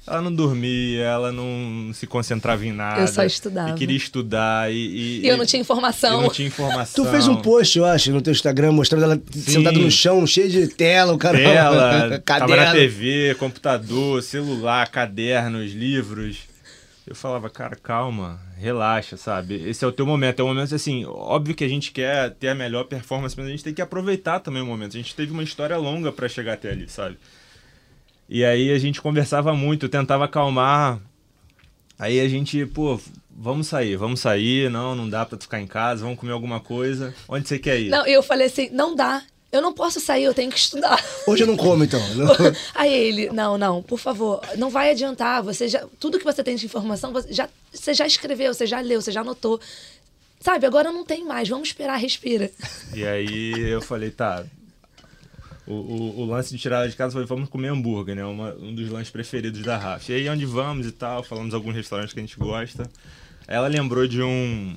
Ela não dormia, ela não se concentrava em nada. Eu só estudava. E queria estudar. E eu não tinha informação. Eu não tinha informação. Tu fez um post, eu acho, no teu Instagram, mostrando ela sentada no chão, cheio de tela, o cara... Tela, tava na TV, computador, celular, cadernos, livros. Eu falava, cara, calma, relaxa, sabe? Esse é o teu momento. É um momento, assim, óbvio que a gente quer ter a melhor performance, mas a gente tem que aproveitar também o momento. A gente teve uma história longa pra chegar até ali, sabe? E aí a gente conversava muito, eu tentava acalmar. Aí a gente, pô, vamos sair. Não dá pra tu ficar em casa, vamos comer alguma coisa. Onde você quer ir? Não, eu falei assim, não dá. Eu não posso sair, eu tenho que estudar. Hoje eu não como, então. Aí ele, não, por favor, não vai adiantar. Tudo que você tem de informação, você já escreveu, você já leu, você já anotou. Sabe, agora não tem mais, vamos esperar, respira. E aí eu falei, tá... O lance de tirar ela de casa foi, vamos comer hambúrguer, né? Um dos lanches preferidos da Rafa. E aí, onde vamos e tal, falamos alguns restaurantes que a gente gosta. Aí ela lembrou de um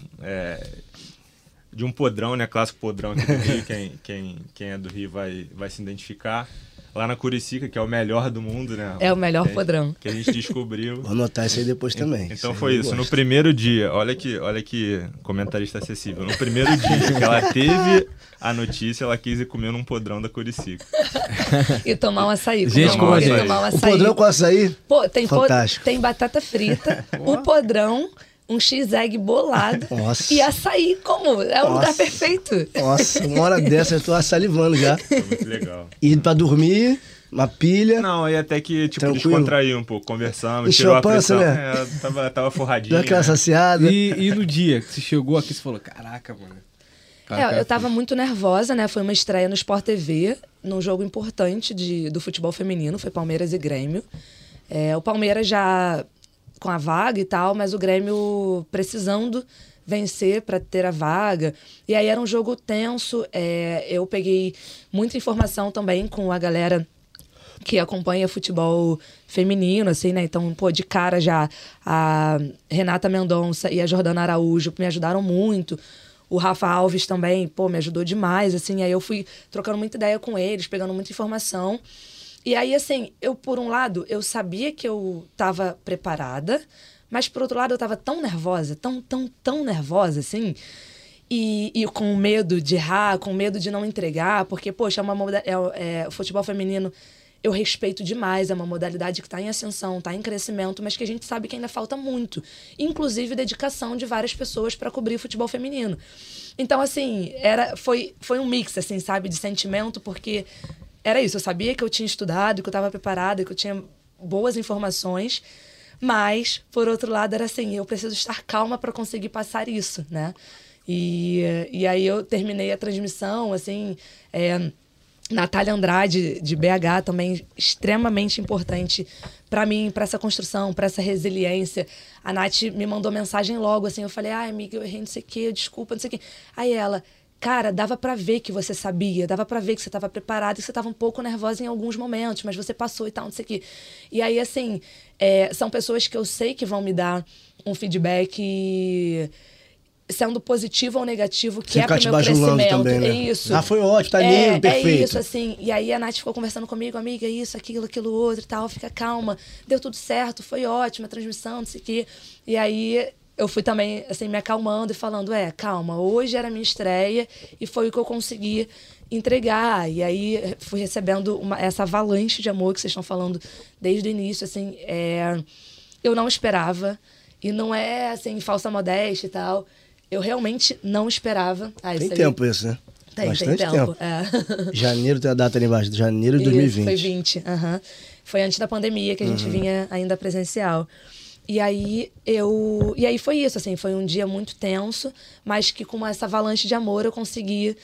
podrão, né? Clássico podrão aqui do Rio. Quem é do Rio vai se identificar. Lá na Curicica, que é o melhor do mundo, né? É o melhor podrão. Que a gente descobriu. Vou anotar isso aí depois também. Então foi isso. No primeiro dia, olha que comentarista acessível. No primeiro dia que ela teve a notícia, ela quis ir comer num podrão da Curicica. E tomar um açaí. Gente, como assim? O podrão com açaí? Pô, fantástico. Tem batata frita, o podrão, um x-egg bolado. Nossa. E açaí, como? É o lugar perfeito. Nossa, uma hora dessa eu tô salivando já. Foi muito legal. E pra dormir, uma pilha. Não, aí até que, tipo, tranquilo. Descontrair um pouco, conversamos, Encheu tirou a pança, pressão. né? Tava forradinho. Deu aquela saciada. E no dia que você chegou aqui, você falou, caraca, mano. Eu tava muito nervosa, né? Foi uma estreia no Sport TV, num jogo importante do futebol feminino, foi Palmeiras e Grêmio. O Palmeiras já com a vaga e tal, mas o Grêmio precisando vencer para ter a vaga. E aí era um jogo tenso. Eu peguei muita informação também com a galera que acompanha futebol feminino, assim, né? Então, pô, de cara já a Renata Mendonça e a Jordana Araújo me ajudaram muito. O Rafa Alves também, pô, me ajudou demais, assim. Aí eu fui trocando muita ideia com eles, pegando muita informação. E aí, assim, por um lado, eu sabia que eu estava preparada, mas por outro lado eu estava tão nervosa, tão nervosa, assim, e com medo de errar, com medo de não entregar, porque, poxa, o futebol feminino eu respeito demais, é uma modalidade que está em ascensão, está em crescimento, mas que a gente sabe que ainda falta muito. Inclusive dedicação de várias pessoas para cobrir o futebol feminino. Então, assim, foi um mix, assim, sabe, de sentimento, porque era isso, eu sabia que eu tinha estudado, que eu estava preparada, que eu tinha boas informações, mas, por outro lado, era assim, eu preciso estar calma para conseguir passar isso, né? E aí eu terminei a transmissão, assim... Natália Andrade, de BH, também extremamente importante para mim, para essa construção, para essa resiliência. A Nath me mandou mensagem logo, assim, eu falei, amiga, eu errei não sei o quê, desculpa, não sei o quê. Aí ela, cara, dava para ver que você sabia, dava para ver que você estava preparada, que você estava um pouco nervosa em alguns momentos, mas você passou e tal, não sei o quê. E aí, assim, são pessoas que eu sei que vão me dar um feedback... sendo positivo ou negativo, que é pro meu crescimento. Também, né? É isso. Foi ótimo, tá lindo, perfeito. É isso, assim. E aí a Nath ficou conversando comigo, amiga, isso, aquilo outro e tal, fica calma. Deu tudo certo, foi ótima a transmissão, não sei o quê. E aí eu fui também, assim, me acalmando e falando, calma, hoje era a minha estreia e foi o que eu consegui entregar. E aí fui recebendo essa avalanche de amor que vocês estão falando desde o início, assim. Eu não esperava. E não é, assim, falsa modéstia e tal. Eu realmente não esperava. Tem tempo isso, né? Tem bastante tempo. Janeiro tem a data ali embaixo, janeiro de 2020. Isso, foi 20. Foi antes da pandemia que a gente vinha ainda presencial. E aí foi isso, assim, foi um dia muito tenso, mas que com essa avalanche de amor eu consegui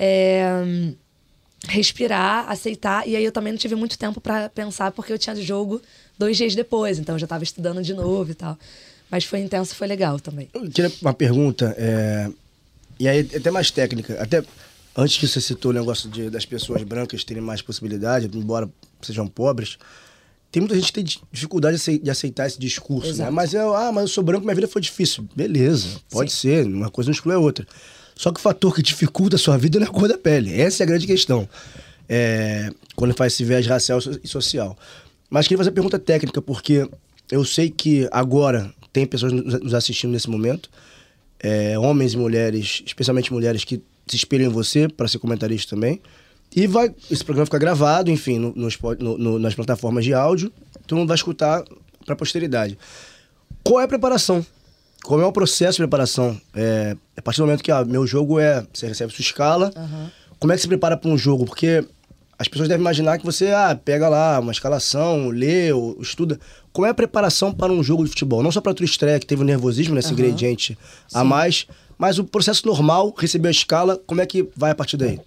respirar, aceitar. E aí eu também não tive muito tempo para pensar, porque eu tinha jogo 2 dias depois, então eu já estava estudando de novo e tal. Mas foi intenso, foi legal também. Eu queria uma pergunta, e aí até mais técnica. Até antes que você citou o negócio das pessoas brancas terem mais possibilidade, embora sejam pobres, tem muita gente que tem dificuldade de aceitar esse discurso, né? Mas mas eu sou branco, minha vida foi difícil. Beleza, pode ser, uma coisa não exclui a outra. Só que o fator que dificulta a sua vida não é a cor da pele. Essa é a grande questão. Quando faz esse viés racial e social. Mas queria fazer pergunta técnica, porque eu sei que agora tem pessoas nos assistindo nesse momento, homens e mulheres, especialmente mulheres que se espelham em você para ser comentarista também. E esse programa fica gravado, enfim, nas plataformas de áudio. Todo mundo vai escutar para a posteridade. Qual é a preparação? Qual é o processo de preparação? A partir do momento que meu jogo você recebe sua escala, como é que se prepara para um jogo? Porque as pessoas devem imaginar que você pega lá uma escalação, lê ou estuda. Qual é a preparação para um jogo de futebol? Não só para a tua estreia, que teve o nervosismo, nesse ingrediente a mais, mas o processo normal, receber a escala, como é que vai a partir daí?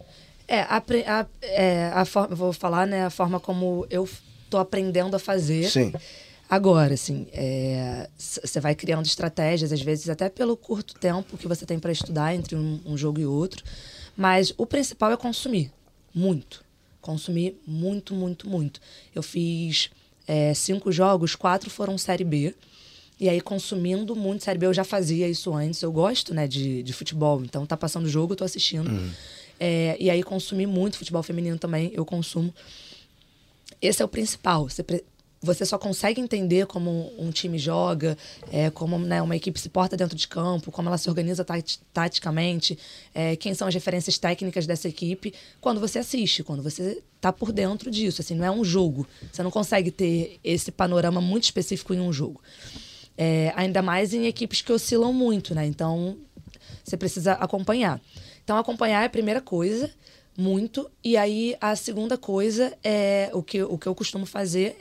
Vou falar, né, a forma como eu tô aprendendo a fazer. Sim. Agora, assim, você vai criando estratégias, às vezes até pelo curto tempo que você tem para estudar entre um jogo e outro. Mas o principal é consumir. Muito. Consumir muito, muito, muito. Eu fiz 5 jogos, 4 foram Série B. E aí, consumindo muito Série B, eu já fazia isso antes. Eu gosto, né, de futebol. Então, tá passando o jogo, eu tô assistindo. E aí, consumi muito futebol feminino também. Eu consumo. Esse é o principal. Você só consegue entender como um time joga, como, né, uma equipe se porta dentro de campo, como ela se organiza taticamente, quem são as referências técnicas dessa equipe, quando você assiste, quando você tá por dentro disso. Assim, não é um jogo. Você não consegue ter esse panorama muito específico em um jogo. Ainda mais em equipes que oscilam muito, né? Então, você precisa acompanhar. Então, acompanhar é a primeira coisa, muito. E aí, a segunda coisa o que eu costumo fazer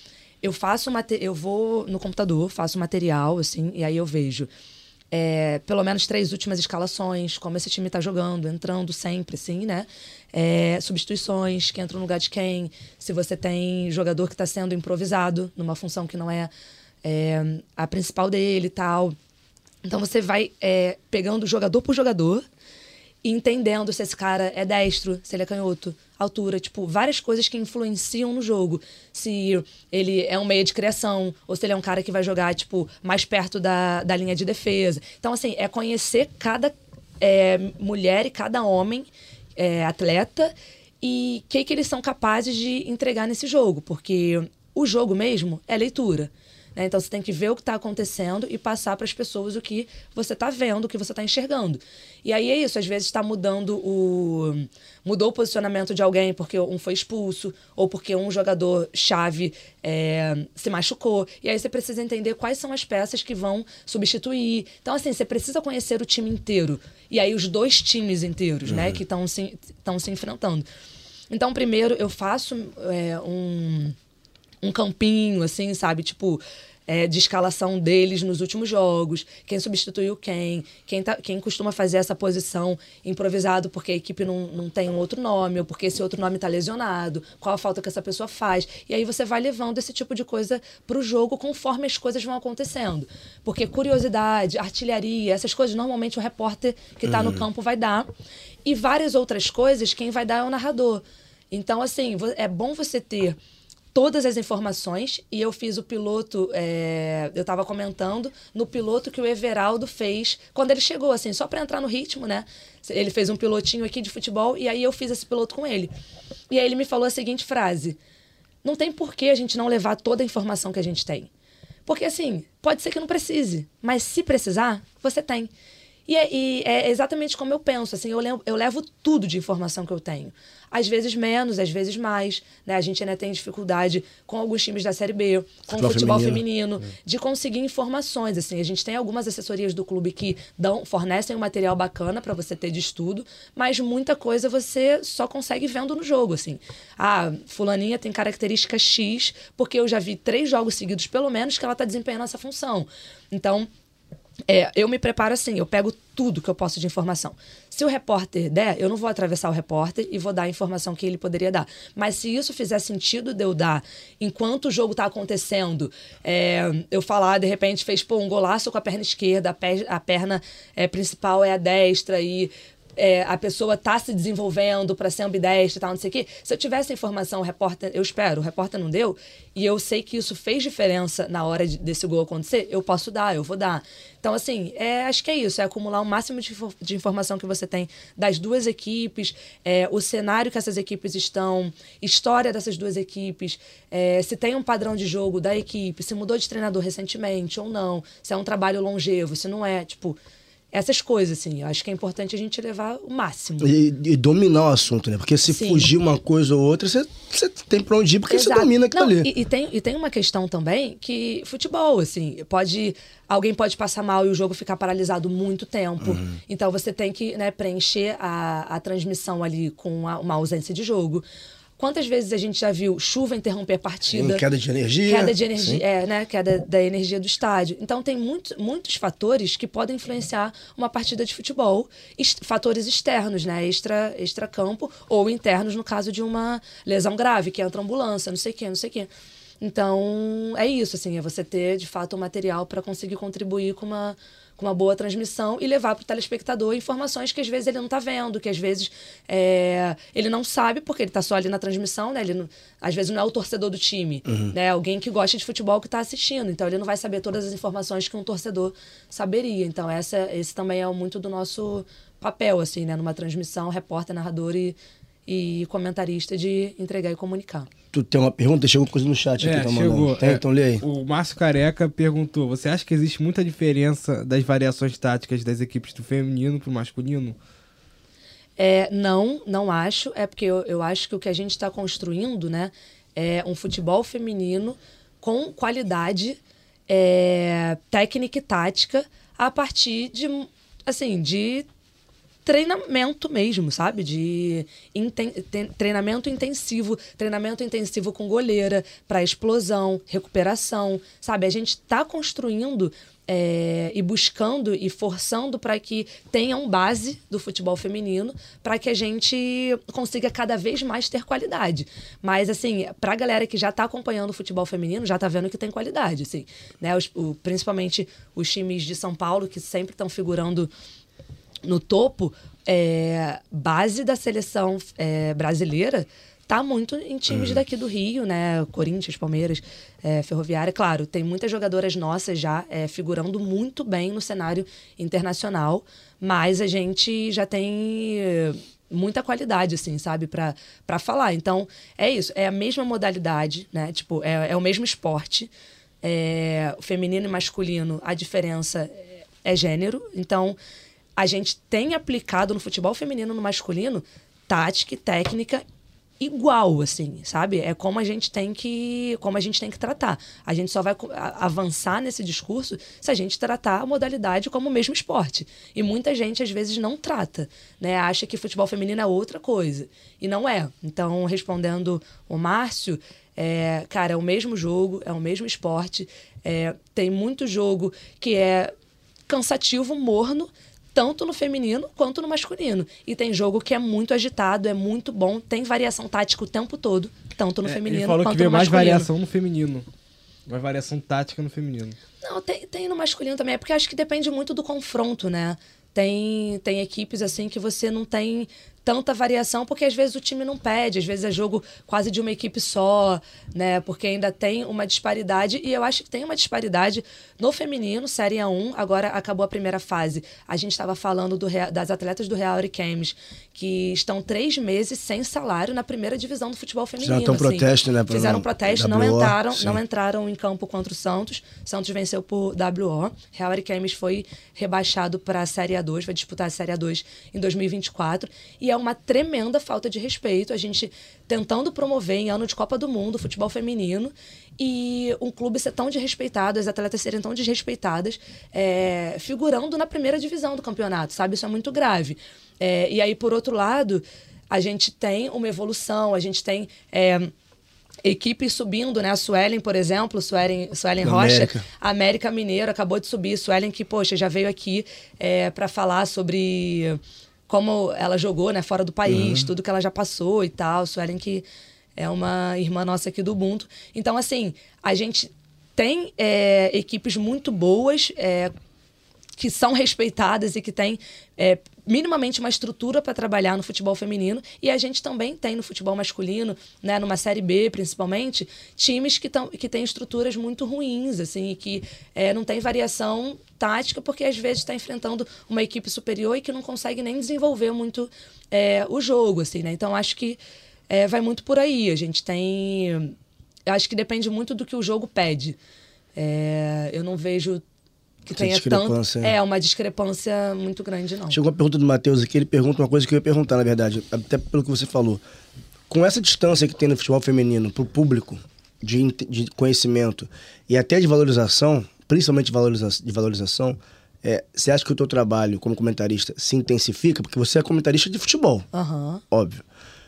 eu vou no computador, faço material, assim, e aí eu vejo pelo menos 3 últimas escalações, como esse time tá jogando, entrando sempre, assim, né? Substituições, quem entra no lugar de quem, se você tem jogador que está sendo improvisado numa função que não é a principal dele e tal. Então você vai pegando jogador por jogador e entendendo se esse cara é destro, se ele é canhoto, altura, tipo, várias coisas que influenciam no jogo. Se ele é um meia de criação, ou se ele é um cara que vai jogar, tipo, mais perto da linha de defesa. Então, assim, conhecer cada mulher e cada homem atleta e o que eles são capazes de entregar nesse jogo. Porque o jogo mesmo é leitura. Então, você tem que ver o que está acontecendo e passar para as pessoas o que você está vendo, o que você está enxergando. E aí é isso, às vezes está mudou o posicionamento de alguém porque um foi expulso ou porque um jogador-chave se machucou. E aí você precisa entender quais são as peças que vão substituir. Então, assim, você precisa conhecer o time inteiro. E aí os 2 times inteiros, né, que estão se enfrentando. Então, primeiro, eu faço um campinho, assim, sabe? Tipo, de escalação deles nos últimos jogos, quem substituiu quem costuma fazer essa posição improvisado porque a equipe não tem um outro nome, ou porque esse outro nome está lesionado, qual a falta que essa pessoa faz. E aí você vai levando esse tipo de coisa pro jogo conforme as coisas vão acontecendo. Porque curiosidade, artilharia, essas coisas, normalmente o repórter que está no campo vai dar. E várias outras coisas, quem vai dar é o narrador. Então, assim, é bom você ter todas as informações, e eu fiz o piloto, eu estava comentando no piloto que o Everaldo fez quando ele chegou, assim, só para entrar no ritmo, né? Ele fez um pilotinho aqui de futebol e aí eu fiz esse piloto com ele. E aí ele me falou a seguinte frase: não tem por que a gente não levar toda a informação que a gente tem. Porque, assim, pode ser que não precise, mas se precisar, você tem. E é exatamente como eu penso, assim, eu levo tudo de informação que eu tenho. Às vezes menos, às vezes mais, né? A gente ainda tem dificuldade com alguns times da Série B, com o futebol feminino, de conseguir informações, assim. A gente tem algumas assessorias do clube que fornecem um material bacana para você ter de estudo, mas muita coisa você só consegue vendo no jogo, assim. Fulaninha tem característica X, porque eu já vi 3 jogos seguidos, pelo menos, que ela está desempenhando essa função. Então, eu me preparo assim, eu pego tudo que eu posso de informação. Se o repórter der, eu não vou atravessar o repórter e vou dar a informação que ele poderia dar. Mas se isso fizer sentido de eu dar, enquanto o jogo está acontecendo, eu falar, de repente, fez um golaço com a perna esquerda, a perna principal é a destra, e a pessoa tá se desenvolvendo para ser ambidestra e tal, não sei o quê. Se eu tivesse a informação, o repórter não deu, e eu sei que isso fez diferença na hora desse gol acontecer, eu vou dar. Então, assim, acho que é isso, é acumular o máximo de informação que você tem das duas equipes, o cenário que essas equipes estão, história dessas duas equipes, se tem um padrão de jogo da equipe, se mudou de treinador recentemente ou não, se é um trabalho longevo, se não é, tipo... Essas coisas, assim, eu acho que é importante a gente levar o máximo. E dominar o assunto, né? Porque se fugir uma coisa ou outra, você tem pra onde ir, porque você domina aquilo ali. E tem uma questão também que futebol, assim, alguém pode passar mal e o jogo ficar paralisado muito tempo. Então você tem que, né, preencher a transmissão ali com uma ausência de jogo. Quantas vezes a gente já viu chuva interromper partida? Queda de energia. Queda da energia do estádio. Então, tem muitos fatores que podem influenciar uma partida de futebol. Fatores externos, né? Extra-campo, ou internos, no caso de uma lesão grave, que entra ambulância, não sei o quê. Então, é isso, assim, é você ter, de fato, o material para conseguir contribuir com uma boa transmissão e levar para o telespectador informações que às vezes ele não está vendo, que às vezes ele não sabe, porque ele está só ali na transmissão, né? Às vezes não é o torcedor do time, né? Alguém que gosta de futebol que está assistindo, então ele não vai saber todas as informações que um torcedor saberia. Então esse também é muito do nosso papel, assim, né? Numa transmissão, repórter, narrador e comentarista, de entregar e comunicar. Tu tem uma pergunta? Chegou coisa no chat aqui, tá mandando. Tem, então lê aí. O Márcio Careca perguntou: você acha que existe muita diferença das variações táticas das equipes do feminino pro masculino? Não acho. É porque eu acho que o que a gente está construindo, né, é um futebol feminino com qualidade técnica e tática a partir de treinamento mesmo, sabe? De treinamento intensivo com goleira, para explosão, recuperação, sabe? A gente está construindo e buscando e forçando para que tenha um base do futebol feminino, para que a gente consiga cada vez mais ter qualidade. Mas, assim, para a galera que já está acompanhando o futebol feminino, já está vendo que tem qualidade, assim, né? Principalmente os times de São Paulo, que sempre estão figurando no topo, base da seleção brasileira tá muito em times daqui do Rio, né? Corinthians, Palmeiras, Ferroviária. Claro, tem muitas jogadoras nossas já figurando muito bem no cenário internacional, mas a gente já tem muita qualidade, assim, sabe? Pra falar. Então, é isso. É a mesma modalidade, né? Tipo, é o mesmo esporte. O feminino e masculino, a diferença é gênero. Então, a gente tem aplicado no futebol feminino e no masculino tática e técnica igual, assim, sabe? É como a gente tem que tratar. A gente só vai avançar nesse discurso se a gente tratar a modalidade como o mesmo esporte. E muita gente, às vezes, não trata, né? Acha que futebol feminino é outra coisa. E não é. Então, respondendo o Márcio, cara, é o mesmo jogo, é o mesmo esporte. Tem muito jogo que é cansativo, morno, tanto no feminino quanto no masculino. E tem jogo que é muito agitado, é muito bom, tem variação tática o tempo todo, tanto no feminino ele falou quanto que no masculino. Mais variação no feminino. Mais variação tática no feminino. Não, tem no masculino também. É porque acho que depende muito do confronto, né? Tem equipes assim que você não tem tanta variação, porque às vezes o time não pede, às vezes é jogo quase de uma equipe só, né? Porque ainda tem uma disparidade, e eu acho que tem uma disparidade no feminino, Série A1, agora acabou a primeira fase. A gente estava falando das atletas do Real Hurricanes, que estão 3 meses sem salário na primeira divisão do futebol feminino. Fizeram protesto, né? Fizeram protesto, não entraram em campo contra o Santos. Santos venceu por WO. Real Hurricanes foi rebaixado para a Série A2, vai disputar a Série A2 em 2024. E é uma tremenda falta de respeito. A gente tentando promover em ano de Copa do Mundo o futebol feminino e um clube ser tão desrespeitado, as atletas serem tão desrespeitadas, figurando na primeira divisão do campeonato, sabe? Isso é muito grave. E aí, por outro lado, a gente tem uma evolução, a gente tem equipes subindo, né? A Suelen, por exemplo, Suelen Rocha, América Mineiro, acabou de subir. Suelen que, poxa, já veio aqui para falar sobre como ela jogou, né, fora do país, tudo que ela já passou e tal. Suelen que é uma irmã nossa aqui do Ubuntu. Então, assim, a gente tem equipes muito boas, que são respeitadas e que têm minimamente uma estrutura para trabalhar no futebol feminino, e a gente também tem no futebol masculino, né, numa Série B principalmente, times que têm estruturas muito ruins, assim, e que não tem variação tática, porque às vezes está enfrentando uma equipe superior e que não consegue nem desenvolver muito o jogo, assim, né? Então acho que vai muito por aí. A gente tem... Acho que depende muito do que o jogo pede. Eu não vejo que tenha uma discrepância muito grande, não. Chegou uma pergunta do Matheus aqui, ele pergunta uma coisa que eu ia perguntar, na verdade, até pelo que você falou. Com essa distância que tem no futebol feminino pro público, de conhecimento e até de valorização, principalmente de valorização, você acha que o teu trabalho como comentarista se intensifica? Porque você é comentarista de futebol, óbvio.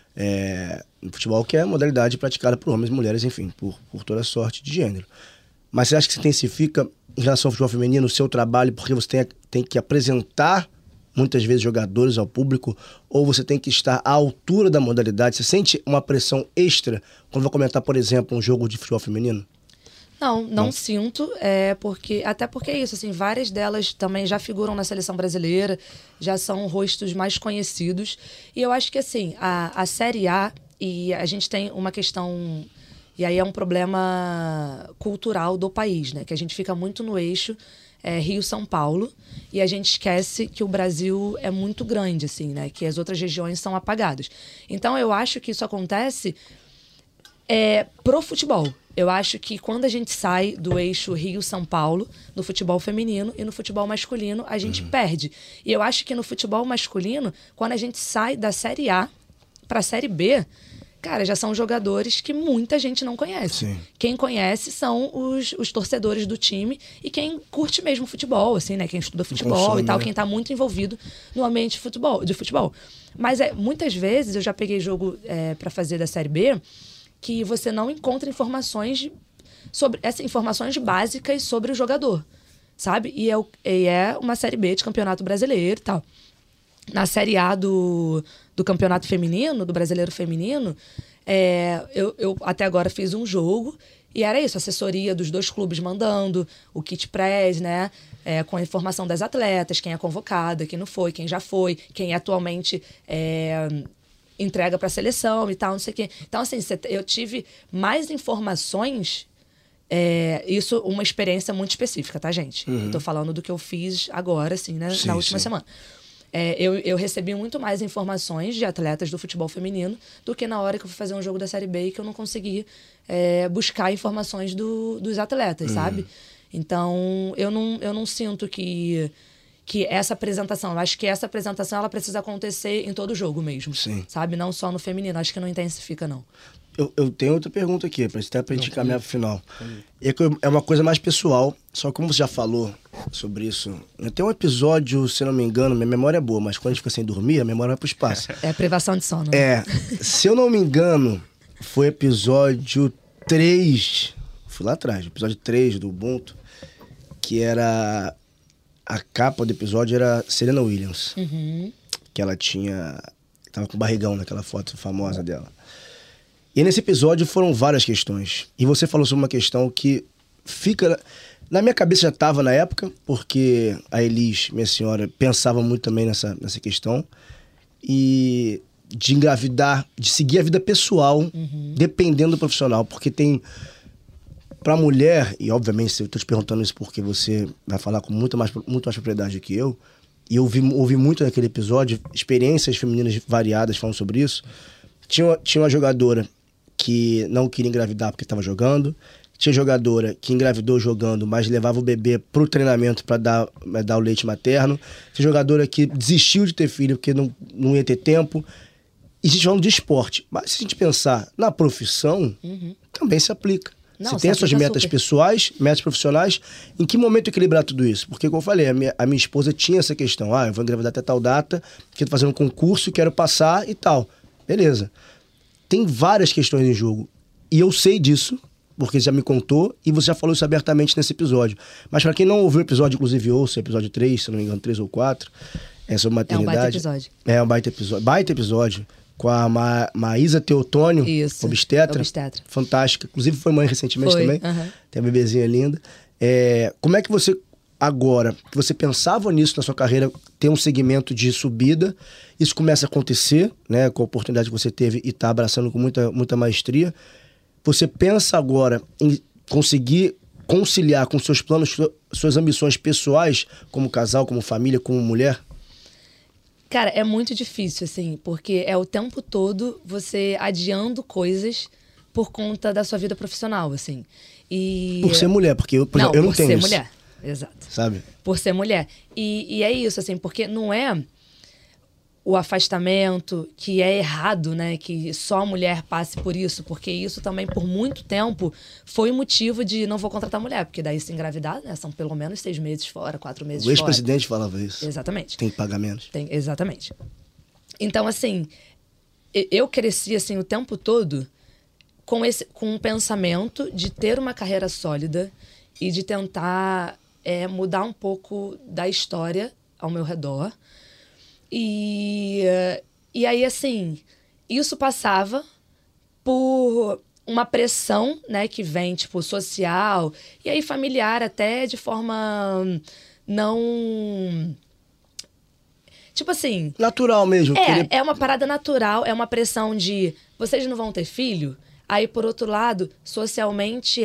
No futebol que é a modalidade praticada por homens e mulheres, enfim, por toda sorte de gênero. Mas você acha que se intensifica em relação ao futebol feminino o seu trabalho porque você tem que apresentar muitas vezes jogadores ao público, ou você tem que estar à altura da modalidade? Você sente uma pressão extra quando vai comentar, por exemplo, um jogo de futebol feminino? Não sinto, até porque é isso, assim, várias delas também já figuram na seleção brasileira, já são rostos mais conhecidos, e eu acho que, assim, a Série A, e a gente tem uma questão, e aí é um problema cultural do país, né, que a gente fica muito no eixo Rio-São Paulo, e a gente esquece que o Brasil é muito grande, assim, né, que as outras regiões são apagadas. Então eu acho que isso acontece pro futebol. Eu acho que quando a gente sai do eixo Rio-São Paulo, no futebol feminino e no futebol masculino, a gente perde. E eu acho que no futebol masculino, quando a gente sai da Série A para a Série B, cara, já são jogadores que muita gente não conhece. Sim. Quem conhece são os torcedores do time e quem curte mesmo futebol, assim, né? Quem estuda futebol consome, e tal, né? quem tá muito envolvido no ambiente de futebol. Mas muitas vezes eu já peguei jogo para fazer da Série B que você não encontra informações informações básicas sobre o jogador, sabe? E é uma Série B de Campeonato Brasileiro e tal. Na Série A do Campeonato Feminino, do Brasileiro Feminino, eu até agora fiz um jogo e era isso, assessoria dos dois clubes mandando o kit press, né? Com a informação das atletas, quem é convocada, quem não foi, quem já foi, quem atualmente entrega para a seleção e tal, não sei o quê. Então, assim, eu tive mais informações, isso uma experiência muito específica, tá, gente? Eu tô falando do que eu fiz agora, assim, né, na última semana. Eu recebi muito mais informações de atletas do futebol feminino do que na hora que eu fui fazer um jogo da Série B e que eu não consegui buscar informações dos atletas, sabe? Então, eu não sinto que essa apresentação, eu acho que essa apresentação ela precisa acontecer em todo jogo mesmo, sabe? Não só no feminino, acho que não intensifica, não. Eu tenho outra pergunta aqui, até pra gente caminhar pro final. É uma coisa mais pessoal, só que como você já falou sobre isso, tem um episódio, se não me engano, minha memória é boa, mas quando a gente fica sem dormir, a memória vai pro espaço. É privação de sono. Se eu não me engano, foi episódio 3, fui lá atrás, episódio 3 do Ubuntu, que era... A capa do episódio era Serena Williams. Que ela tava com barrigão naquela foto famosa dela. E nesse episódio foram várias questões. E você falou sobre uma questão que fica... Na minha cabeça já estava na época, porque a Elis, minha senhora, pensava muito também nessa questão. E de engravidar, de seguir a vida pessoal, dependendo do profissional. Porque tem... Pra mulher, e obviamente eu tô te perguntando isso porque você vai falar com muito mais propriedade que eu, e eu ouvi muito naquele episódio, experiências femininas variadas falando sobre isso. Tinha uma jogadora que não queria engravidar porque estava jogando, tinha jogadora que engravidou jogando, mas levava o bebê pro treinamento para dar o leite materno, tinha jogadora que desistiu de ter filho porque não ia ter tempo. E a gente falando de esporte, mas se a gente pensar na profissão, também se aplica. Você tem as suas metas pessoais, metas profissionais. Em que momento equilibrar tudo isso? Porque, como eu falei, a minha esposa tinha essa questão. Eu vou engravidar até tal data, porque eu tô fazendo um concurso, quero passar e tal. Beleza. Tem várias questões em jogo. E eu sei disso, porque você já me contou, e você já falou isso abertamente nesse episódio. Mas para quem não ouviu o episódio, inclusive ouça o episódio 3, se não me engano, 3 ou 4, sobre maternidade. É um baita episódio. É um baita episódio. Baita episódio. Com a Maísa Teotônio, obstetra. Fantástica. Inclusive foi mãe recentemente também. Tem a bebezinha linda. Como é que você agora, que você pensava nisso na sua carreira, ter um segmento de subida, isso começa a acontecer, né, com a oportunidade que você teve e está abraçando com muita maestria. Você pensa agora em conseguir conciliar com seus planos, suas ambições pessoais, como casal, como família, como mulher? Cara, é muito difícil, assim, porque é o tempo todo você adiando coisas por conta da sua vida profissional, assim. E... Por ser mulher, porque eu não tenho isso. Por ser mulher, exato. Sabe? Por ser mulher. E é isso, assim, porque não é o afastamento que é errado, né? Que só a mulher passe por isso, porque isso também, por muito tempo, foi motivo de não vou contratar mulher, porque daí se engravidar, né? São pelo menos 6 meses fora, 4 meses fora. O ex-presidente falava isso. Exatamente. Tem que pagar menos. Exatamente. Então, assim, eu cresci, assim, o tempo todo com um pensamento de ter uma carreira sólida e de tentar mudar um pouco da história ao meu redor. E aí, assim, isso passava por uma pressão, né, que vem, tipo, social, e aí familiar até de forma não... Tipo assim... Natural mesmo. É uma parada natural, é uma pressão de vocês não vão ter filho? Aí, por outro lado, socialmente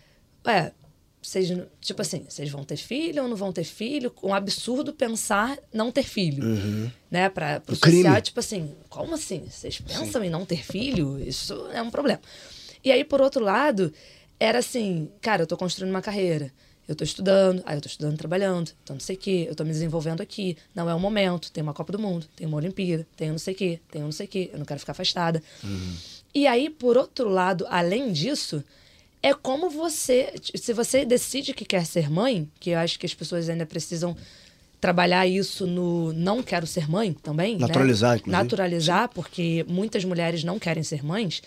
vocês, tipo assim, vocês vão ter filho ou não vão ter filho? Um absurdo pensar não ter filho. Né? Pro social, crime. Tipo assim, como assim? Vocês pensam em não ter filho? Isso é um problema. E aí, por outro lado, era assim, cara, eu tô construindo uma carreira. Eu tô estudando, aí eu tô estudando, trabalhando, então não sei o quê, eu tô me desenvolvendo aqui. Não é o momento, tem uma Copa do Mundo, tem uma Olimpíada, tem não sei o quê, tem não sei o quê, eu não quero ficar afastada. E aí, por outro lado, além disso, é como você... Se você decide que quer ser mãe, que eu acho que as pessoas ainda precisam trabalhar isso no não quero ser mãe também. Naturalizar, né? inclusive. Naturalizar, porque muitas mulheres não querem ser mães.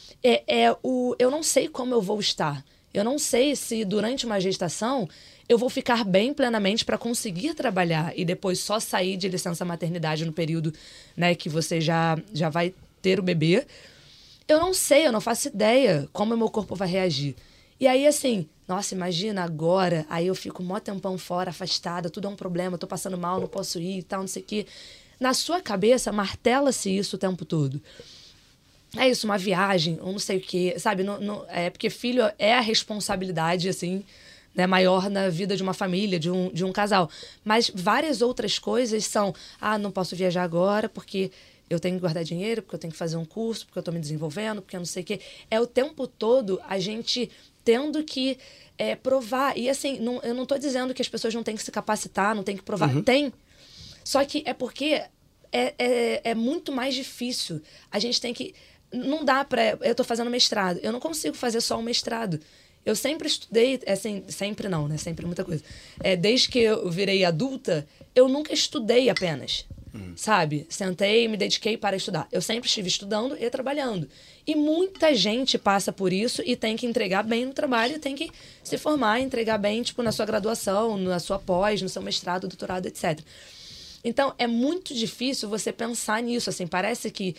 Eu não sei como eu vou estar. Eu não sei se durante uma gestação eu vou ficar bem plenamente para conseguir trabalhar e depois só sair de licença maternidade no período, né, que você já vai ter o bebê. Eu não sei, eu não faço ideia como o meu corpo vai reagir. E aí, assim, nossa, imagina agora, aí eu fico mó tempão fora, afastada, tudo é um problema, eu tô passando mal, não posso ir e tal, não sei o quê. Na sua cabeça, martela-se isso o tempo todo. É isso, uma viagem, ou não sei o quê, sabe? Porque filho é a responsabilidade, assim, né, maior na vida de uma família, de um casal. Mas várias outras coisas são, não posso viajar agora porque eu tenho que guardar dinheiro, porque eu tenho que fazer um curso, porque eu tô me desenvolvendo, porque eu não sei o quê. É o tempo todo a gente tendo que provar. E assim, eu não tô dizendo que as pessoas não têm que se capacitar, não têm que provar. Tem. Só que é porque é muito mais difícil. A gente tem que... Não dá pra... Eu tô fazendo mestrado. Eu não consigo fazer só um mestrado. Eu sempre estudei... Assim, sempre não, né? Sempre muita coisa. Desde que eu virei adulta, eu nunca estudei apenas. Sabe? Sentei e me dediquei para estudar. Eu sempre estive estudando e trabalhando. E muita gente passa por isso e tem que entregar bem no trabalho, tem que se formar, entregar bem, tipo, na sua graduação, na sua pós, no seu mestrado, doutorado, etc. Então, é muito difícil você pensar nisso, assim, parece que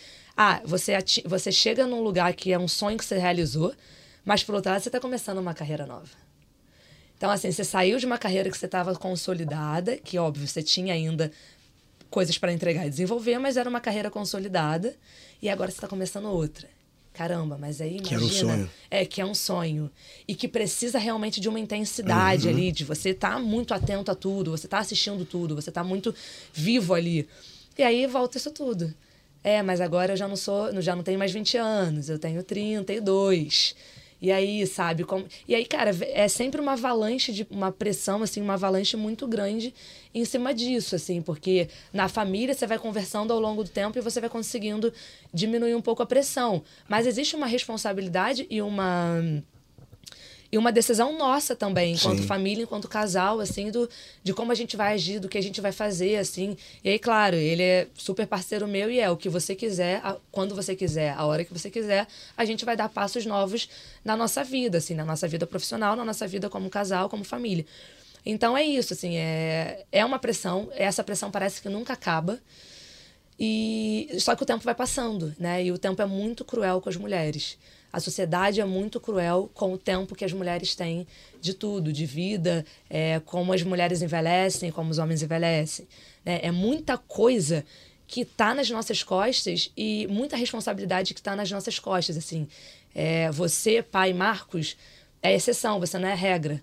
você chega num lugar que é um sonho que você realizou, mas, por outro lado, você está começando uma carreira nova. Então, assim, você saiu de uma carreira que você estava consolidada, que, óbvio, você tinha ainda coisas para entregar e desenvolver, mas era uma carreira consolidada, e agora você está começando outra. Caramba, mas aí imagina... Que era um sonho. Que é um sonho. E que precisa realmente de uma intensidade ali, de você estar muito atento a tudo, você tá assistindo tudo, você tá muito vivo ali. E aí volta isso tudo. Mas agora eu já não tenho mais 20 anos, eu tenho 32. E aí, sabe? E aí, cara, é sempre uma avalanche, uma pressão, assim, uma avalanche muito grande em cima disso, assim, porque na família você vai conversando ao longo do tempo e você vai conseguindo diminuir um pouco a pressão. Mas existe uma responsabilidade e uma decisão nossa também, enquanto família, enquanto casal, assim, de como a gente vai agir, do que a gente vai fazer, assim. E aí, claro, ele é super parceiro meu e o que você quiser, quando você quiser, a hora que você quiser, a gente vai dar passos novos na nossa vida, assim, na nossa vida profissional, na nossa vida como casal, como família. Então é isso, assim, é uma pressão, essa pressão parece que nunca acaba, só que o tempo vai passando, né? E o tempo é muito cruel com as mulheres. A sociedade é muito cruel com o tempo que as mulheres têm de tudo, de vida, como as mulheres envelhecem, como os homens envelhecem. Né? É muita coisa que está nas nossas costas e muita responsabilidade que está nas nossas costas. Assim. Você, pai Marcos, é exceção, você não é regra.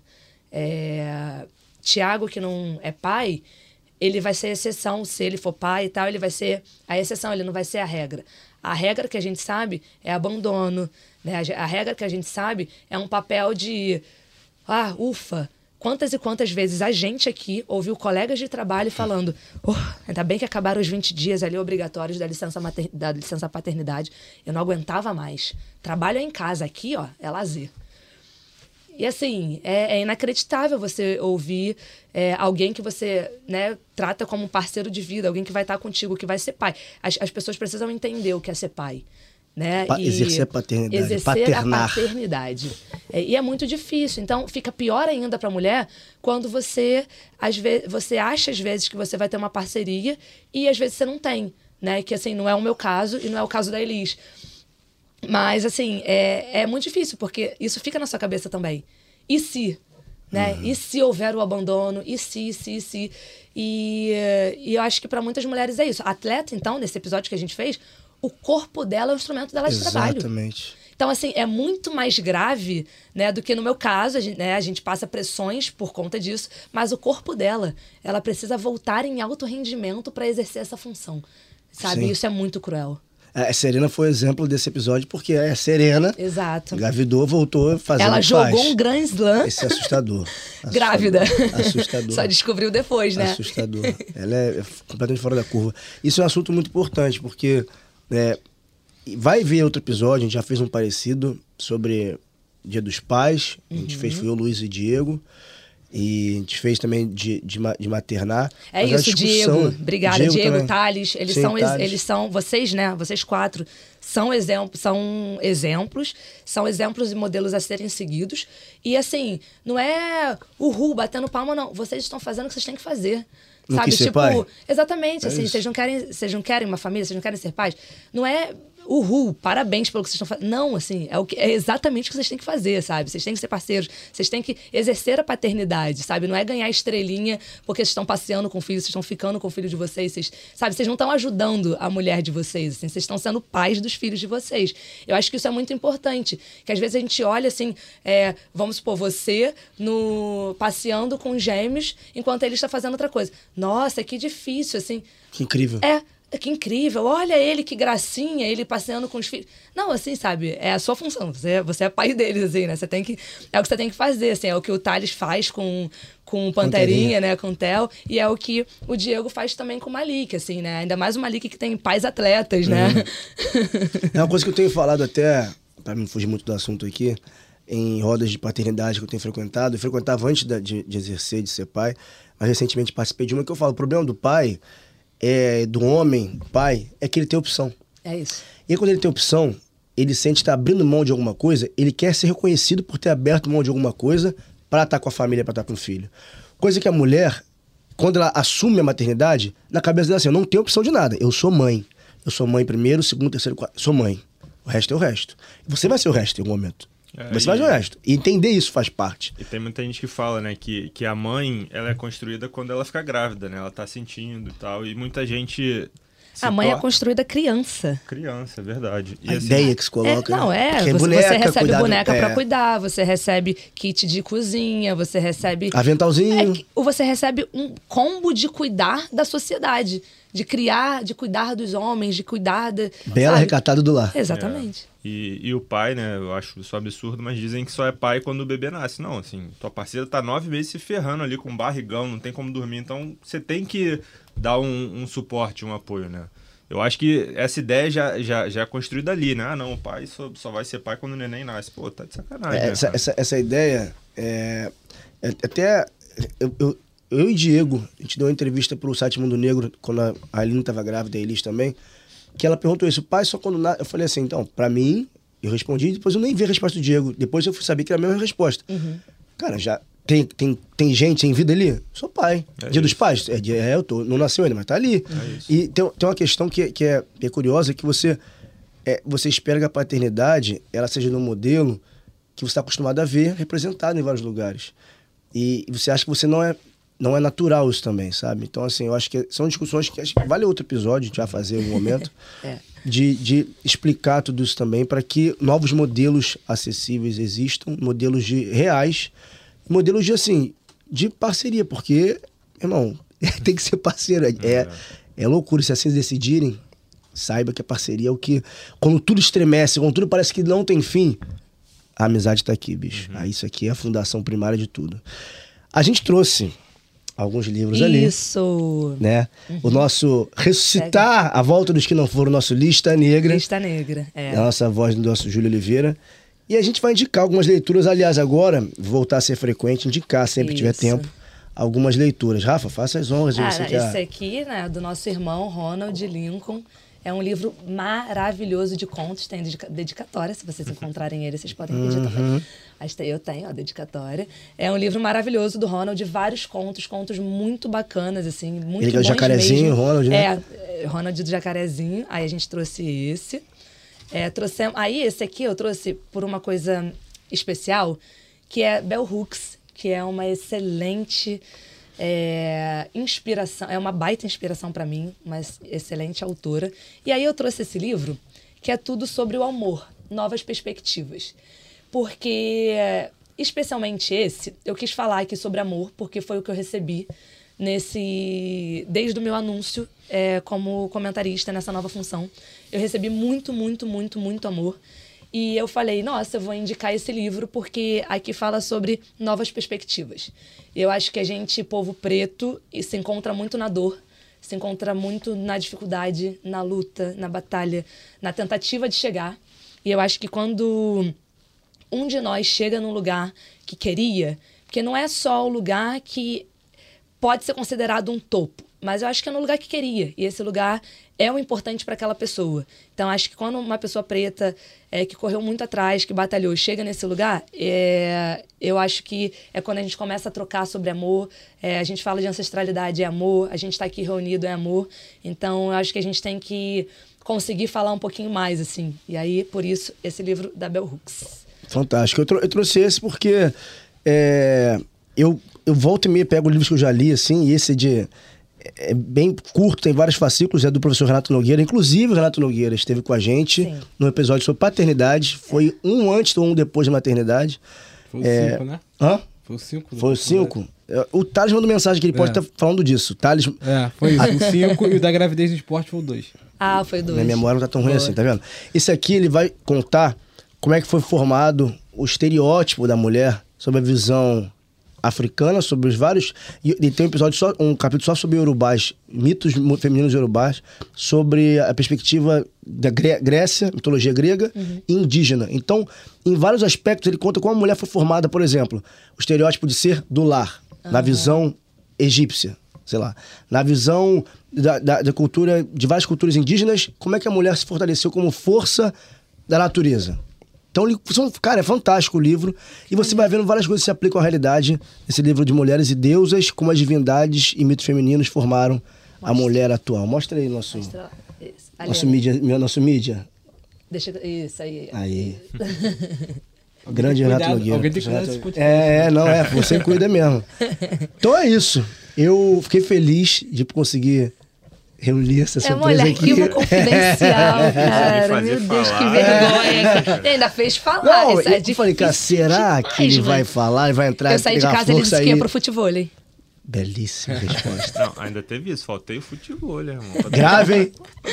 Tiago, que não é pai, ele vai ser exceção. Se ele for pai e tal, ele vai ser a exceção, ele não vai ser a regra. A regra que a gente sabe é abandono, né? A regra que a gente sabe é um papel de... ufa! Quantas e quantas vezes a gente aqui ouviu colegas de trabalho falando ainda bem que acabaram os 20 dias ali obrigatórios da licença paternidade. Eu não aguentava mais. Trabalho é em casa, aqui, é lazer. E assim, é inacreditável você ouvir alguém que você, né, trata como parceiro de vida, alguém que vai estar contigo, que vai ser pai. As pessoas precisam entender o que é ser pai. Né? Exercer a paternidade. Exercer a paternidade. E é muito difícil. Então, fica pior ainda para a mulher quando você acha, às vezes, que você vai ter uma parceria e, às vezes, você não tem. Né? Que, assim, não é o meu caso e não é o caso da Elis. Mas, assim, é muito difícil, porque isso fica na sua cabeça também. E se? Né? E se houver o abandono? E se? E eu acho que para muitas mulheres é isso. A atleta, então, nesse episódio que a gente fez, o corpo dela é o instrumento dela de trabalho. Exatamente. Então, assim, é muito mais grave, né, do que no meu caso. A gente passa pressões por conta disso, mas o corpo dela, ela precisa voltar em alto rendimento para exercer essa função. Sabe? Sim. Isso é muito cruel. A Serena foi exemplo desse episódio, porque a Serena engravidou, voltou fazendo. Ela jogou um Grand Slam. Esse é assustador. Grávida. Assustador. Só descobriu depois, né? Assustador. Ela é completamente fora da curva. Isso é um assunto muito importante, porque vai ver outro episódio, a gente já fez um parecido sobre Dia dos Pais. A gente fez, foi o Luiz e Diego. E a gente fez também de maternar. Isso, Diego. Obrigada, Diego, Thales. Thales. Eles são, vocês, né? Vocês 4 são exemplos e modelos a serem seguidos. E assim, não é batendo palma, não. Vocês estão fazendo o que vocês têm que fazer. Não sabe? Quis ser pai? Exatamente, assim, vocês não querem uma família, vocês não querem ser pais. Não é parabéns pelo que vocês estão fazendo. Não, assim, é exatamente o que vocês têm que fazer, sabe? Vocês têm que ser parceiros, vocês têm que exercer a paternidade, sabe? Não é ganhar estrelinha porque vocês estão passeando com o filho, vocês estão ficando com o filho de vocês, vocês não estão ajudando a mulher de vocês, assim, vocês estão sendo pais dos filhos de vocês. Eu acho que isso é muito importante, que às vezes a gente olha assim, vamos supor, você passeando com gêmeos enquanto ele está fazendo outra coisa. Nossa, que difícil, assim. Que incrível. Que incrível, olha ele, que gracinha, ele passeando com os filhos. Não, assim, sabe, é a sua função, você é pai deles, assim, né? É o que você tem que fazer, assim, é o que o Thales faz com o Panterinha, né, com o Theo, e é o que o Diego faz também com o Malik, assim, né? Ainda mais o Malik que tem pais atletas, né? É uma coisa que eu tenho falado até, para não fugir muito do assunto aqui, em rodas de paternidade que eu tenho frequentado, eu frequentava antes de exercer, de ser pai, mas recentemente participei de uma que eu falo, o problema do pai... do homem, pai, é que ele tem opção. É isso. E aí, quando ele tem opção, ele sente estar abrindo mão de alguma coisa, ele quer ser reconhecido por ter aberto mão de alguma coisa para estar com a família, para estar com o filho. Coisa que a mulher, quando ela assume a maternidade, na cabeça dela assim, eu não tenho opção de nada, eu sou mãe. Eu sou mãe primeiro, segundo, terceiro, quarto, sou mãe. O resto é o resto. Você vai ser o resto em algum momento. Você vai ser o resto. E entender isso faz parte. E tem muita gente que fala, né, que a mãe, ela é construída quando ela fica grávida, né? Ela tá sentindo e tal. E muita gente... A mãe é construída criança. Criança, é verdade. E a ideia que se coloca... Você recebe boneca pra cuidar, você recebe kit de cozinha, você recebe... Aventalzinho. Você recebe um combo de cuidar da sociedade. De criar, de cuidar dos homens, de cuidar... Bela recatada do lar. Exatamente. E o pai, né, eu acho isso absurdo, mas dizem que só é pai quando o bebê nasce. Não, assim, tua parceira tá 9 meses se ferrando ali com um barrigão, não tem como dormir, então você tem que dar um suporte, um apoio, né? Eu acho que essa ideia já é construída ali, né? Ah, não, o pai só vai ser pai quando o neném nasce. Pô, tá de sacanagem. Essa ideia até... Eu e Diego, a gente deu uma entrevista pro site Mundo Negro, quando a Aline tava grávida, a Elis também, que ela perguntou isso, o pai só quando nasce... Eu falei assim, então, pra mim, eu respondi, depois eu nem vi a resposta do Diego, depois eu fui saber que era a mesma resposta. Cara, já tem gente sem vida ali? Sou pai. Dia dos Pais? Não nasceu ainda, mas tá ali. E tem uma questão que é curiosa, que você... você espera que a paternidade ela seja no modelo que você está acostumado a ver representado em vários lugares. E você acha que você não é natural isso também, sabe? Então, assim, eu acho que são discussões que vale outro episódio, a gente vai fazer em algum momento, de explicar tudo isso também para que novos modelos acessíveis existam, modelos reais, modelos de parceria, porque, irmão, tem que ser parceiro. É loucura, se assim decidirem, saiba que a parceria é o que... Quando tudo estremece, quando tudo parece que não tem fim, a amizade tá aqui, bicho. Isso aqui é a fundação primária de tudo. A gente trouxe alguns livros ali. Isso! Né? O nosso Ressuscitar a Volta dos que Não Foram, o nosso Lista Negra. Lista Negra, A nossa voz do nosso Júlio Oliveira. E a gente vai indicar algumas leituras. Aliás, agora, voltar a ser frequente, indicar sempre que tiver tempo, algumas leituras. Rafa, faça as honras. Esse aqui, né, do nosso irmão Ronald Lincoln, é um livro maravilhoso de contos, tem dedicatória, se vocês encontrarem ele, vocês podem pedir também. Eu tenho a dedicatória. É um livro maravilhoso do Ronald, vários contos muito bacanas, assim, muito ele bons é o Jacarezinho, mesmo. Ronald, né? Ronald do Jacarezinho, aí a gente trouxe esse. Aí esse aqui eu trouxe por uma coisa especial, que é Bell Hooks, que é uma excelente... inspiração, é uma baita inspiração para mim, mas excelente autora. E aí eu trouxe esse livro, que é tudo sobre o amor, novas perspectivas. Porque, especialmente esse, eu quis falar aqui sobre amor, porque foi o que eu recebi desde o meu anúncio como comentarista nessa nova função. Eu recebi muito, muito, muito, muito amor. E eu falei, nossa, eu vou indicar esse livro porque aqui fala sobre novas perspectivas. Eu acho que a gente, povo preto, se encontra muito na dor, se encontra muito na dificuldade, na luta, na batalha, na tentativa de chegar. E eu acho que quando um de nós chega num lugar que queria, porque não é só o lugar que pode ser considerado um topo, mas eu acho que é no lugar que queria. E esse lugar é o importante para aquela pessoa. Então, acho que quando uma pessoa preta que correu muito atrás, que batalhou, chega nesse lugar, eu acho que é quando a gente começa a trocar sobre amor. A gente fala de ancestralidade, é amor. A gente está aqui reunido, é amor. Então, eu acho que a gente tem que conseguir falar um pouquinho mais, assim. E aí, por isso, esse livro da Bell Hooks. Fantástico. Eu trouxe esse porque eu volto e meia pego livros que eu já li, assim, e esse é bem curto, tem vários fascículos, é do professor Renato Nogueira. Inclusive, o Renato Nogueira esteve com a gente no episódio sobre paternidade. Foi um antes ou um depois de maternidade. Foi o 5, né? Hã? Foi o 5. Foi o 5? O Thales mandou mensagem que ele pode estar falando disso. Thales... foi isso. O 5 e o da gravidez no esporte foi o 2. Foi o 2. Minha memória não tá tão ruim assim, tá vendo? Esse aqui, ele vai contar como é que foi formado o estereótipo da mulher sob a visão africana, sobre os vários... E tem um capítulo só sobre iorubás, mitos femininos iorubás, sobre a perspectiva da Grécia, mitologia grega e indígena. Então, em vários aspectos, ele conta como a mulher foi formada, por exemplo, o estereótipo de ser do lar, na visão egípcia, sei lá. Na visão da cultura, de várias culturas indígenas, como é que a mulher se fortaleceu como força da natureza. Então, cara, é fantástico o livro. E você vai vendo várias coisas que se aplicam à realidade. Esse livro de Mulheres e Deusas, como as divindades e mitos femininos formaram a mulher atual. Mostra aí nosso mídia. Isso aí. Aí. Grande Renato Nogueira. Alguém tem que cuidar desse podcast. Você cuida mesmo. Então é isso. Eu fiquei feliz de conseguir reunir essa surpresa aqui. Arquivo confidencial, cara. Meu Deus, que vergonha. E ainda fez falar. Não, eu falei, cara, será que ele vai falar e vai entrar? Eu saí de casa e ele disse que ia pro futevôlei. Belíssima resposta. Não, ainda teve isso. Faltei o futebol, irmão. Grave.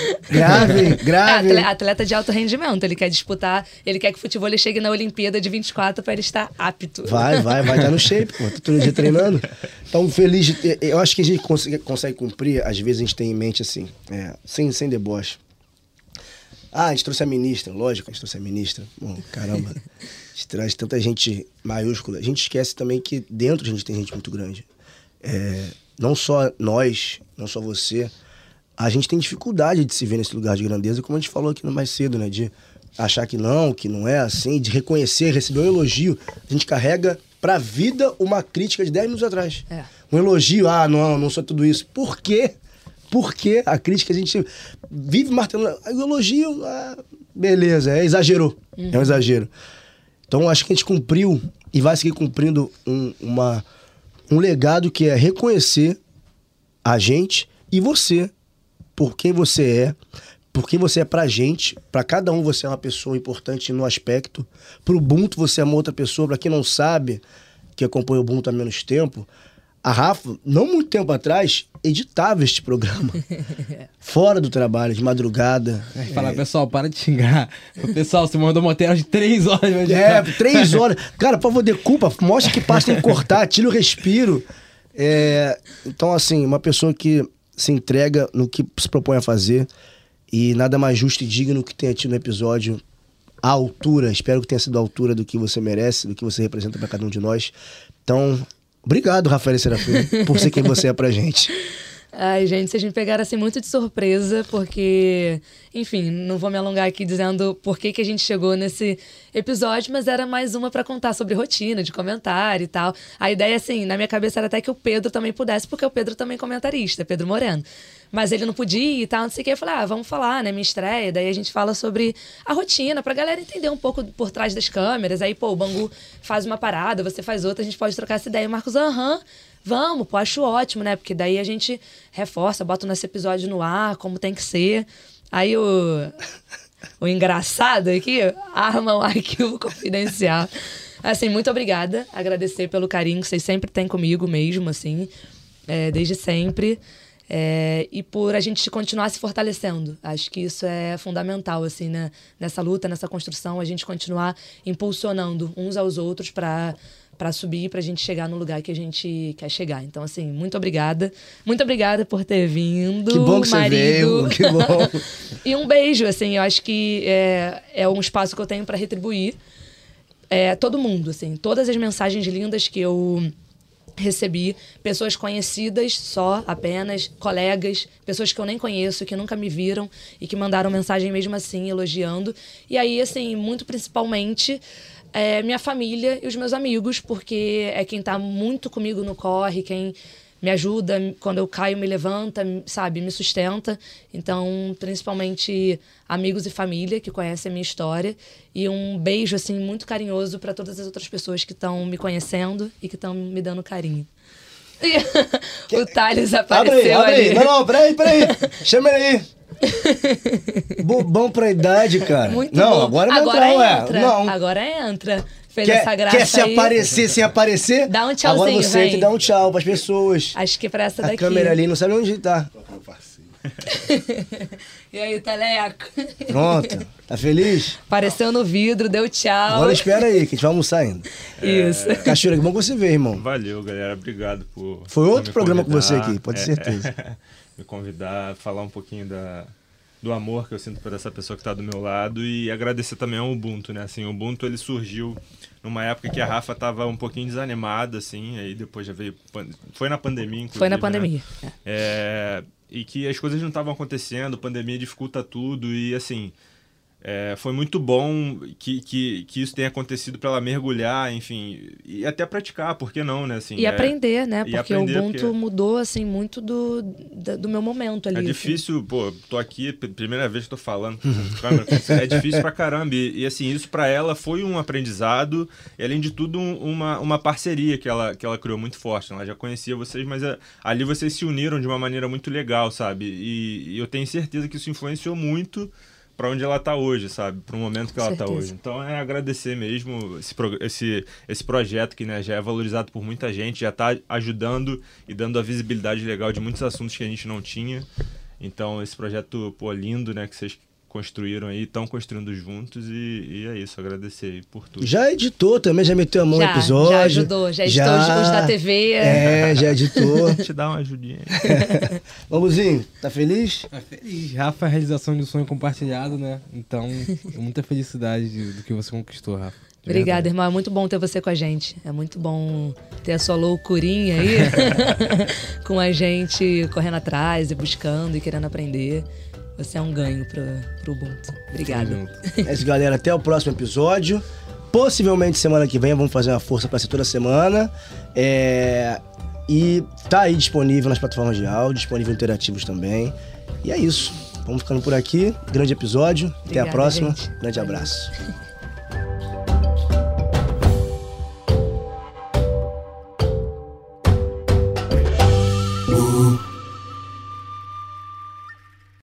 Atleta de alto rendimento. Ele quer disputar, ele quer que o futebol chegue na Olimpíada de 24 para ele estar apto. Vai estar no shape, pô. Tô todo dia treinando. Então, feliz. Eu acho que a gente consegue cumprir, às vezes a gente tem em mente assim, sem deboche. A gente trouxe a ministra, lógico, a gente trouxe a ministra. Bom, caramba. A gente traz tanta gente maiúscula. A gente esquece também que dentro a gente tem gente muito grande. Não só nós, não só você, a gente tem dificuldade de se ver nesse lugar de grandeza, como a gente falou aqui mais cedo, né? De achar que não é assim, de reconhecer, receber um elogio. A gente carrega pra vida uma crítica de 10 minutos atrás. Um elogio, não sou tudo isso. Por quê? Porque a crítica a gente vive martelando. O elogio, beleza, exagerou. É um exagero. Então, acho que a gente cumpriu e vai seguir cumprindo um legado que é reconhecer a gente e você, por quem você é pra gente. Pra cada um você é uma pessoa importante no aspecto. Pro Ubuntu você é uma outra pessoa. Pra quem não sabe, que acompanha o Ubuntu há menos tempo, a Rafa, não muito tempo atrás, editava este programa. Fora do trabalho, de madrugada. Fala, pessoal, para de xingar. Pessoal, você mandou uma tela de 3 horas. 3 horas. Cara, por favor, dê culpa. Mostra que parte tem que cortar, tira o respiro. Então, assim, uma pessoa que se entrega no que se propõe a fazer e nada mais justo e digno que tenha tido no episódio à altura. Espero que tenha sido à altura do que você merece, do que você representa para cada um de nós. Então, obrigado, Rafael Serafim, por ser quem você é pra gente. Ai, gente, vocês me pegaram assim muito de surpresa, porque, enfim, não vou me alongar aqui dizendo por que a gente chegou nesse episódio, mas era mais uma pra contar sobre rotina, de comentário e tal. A ideia, assim, na minha cabeça era até que o Pedro também pudesse, porque o Pedro também é comentarista, Pedro Moreno. Mas ele não podia e tal, não sei o que. Eu falei, vamos falar, né, minha estreia. Daí a gente fala sobre a rotina, pra galera entender um pouco por trás das câmeras. Aí, pô, o Bangu faz uma parada, você faz outra, a gente pode trocar essa ideia. Marcos, vamos, pô, acho ótimo, né? Porque daí a gente reforça, bota nesse episódio no ar, como tem que ser. Aí o engraçado aqui arma um arquivo confidencial. Assim, muito obrigada. Agradecer pelo carinho que vocês sempre têm comigo mesmo, assim, desde sempre. E por a gente continuar se fortalecendo. Acho que isso é fundamental, assim, né? Nessa luta, nessa construção, a gente continuar impulsionando uns aos outros para subir, pra gente chegar no lugar que a gente quer chegar. Então, assim, muito obrigada. Muito obrigada por ter vindo, que bom que marido. Você veio, que bom. E um beijo, assim, eu acho que é um espaço que eu tenho para retribuir todo mundo, assim. Todas as mensagens lindas que eu recebi, pessoas conhecidas só, apenas, colegas, pessoas que eu nem conheço, que nunca me viram e que mandaram mensagem mesmo assim, elogiando. E aí, assim, muito principalmente, minha família e os meus amigos, porque é quem tá muito comigo no corre, quem me ajuda, quando eu caio me levanta, sabe, me sustenta. Então, principalmente amigos e família que conhecem a minha história. E um beijo, assim, muito carinhoso para todas as outras pessoas que estão me conhecendo e que estão me dando carinho. O Thales apareceu abre ali. aí. Não, peraí. Chama ele aí. Bobão pra idade, cara. Muito não, bom. Agora não entra. Não. Agora entra. Fez essa graça quer se aí. aparecer sem aparecer? Dá um tchauzinho, agora você vem. que dá um tchau pras pessoas. Acho que pra essa a daqui. A câmera ali não sabe onde tá. E aí, Teleco? Pronto. Tá feliz? Apareceu no vidro, deu tchau. Agora espera aí, que a gente vai almoçar ainda. Isso. Cachoeira, que bom que você veio, irmão. Valeu, galera. Obrigado por... Foi outro programa convidar. com você aqui, pode ter certeza. Me convidar, falar um pouquinho do amor que eu sinto por essa pessoa que está do meu lado e agradecer também ao Ubuntu, né? Assim, o Ubuntu, ele surgiu numa época que a Rafa estava um pouquinho desanimada, assim, aí depois já veio... Foi na pandemia, inclusive. Foi na pandemia. Né? E que as coisas não estavam acontecendo, a pandemia dificulta tudo e, assim... foi muito bom que isso tenha acontecido para ela mergulhar, enfim, e até praticar, por que não, né? Assim, e aprender, né? Porque aprender, o Ubuntu mudou, assim, muito do meu momento ali. É difícil, assim. Pô, tô aqui, primeira vez que tô falando, é difícil pra caramba, e assim, isso pra ela foi um aprendizado, e além de tudo, uma parceria que ela criou muito forte, ela já conhecia vocês, mas ali vocês se uniram de uma maneira muito legal, sabe? E eu tenho certeza que isso influenciou muito para onde ela está hoje, sabe? Para o momento que ela está hoje. Então é agradecer mesmo esse projeto que, né, já é valorizado por muita gente, já está ajudando e dando a visibilidade legal de muitos assuntos que a gente não tinha. Então esse projeto, pô, lindo, né, que vocês construíram aí, estão construindo juntos e é isso, agradecer aí por tudo. Já editou também, já meteu a mão no episódio. Já ajudou, já editou os da TV. Já editou. Te dá uma ajudinha aí. Bambuzinho, tá feliz? Tá feliz. Rafa, a realização de um sonho compartilhado, né? Então, muita felicidade do que você conquistou, Rafa. Obrigada, irmão. É muito bom ter você com a gente. É muito bom ter a sua loucurinha aí com a gente correndo atrás e buscando e querendo aprender. Você é um ganho pro Ubuntu. Obrigada. É isso, galera. Até o próximo episódio. Possivelmente semana que vem vamos fazer uma força para ser toda semana. E tá aí disponível nas plataformas de áudio, disponível em interativos também. E é isso. Vamos ficando por aqui. Grande episódio. Até a Obrigada, próxima. gente. Grande Valeu. abraço.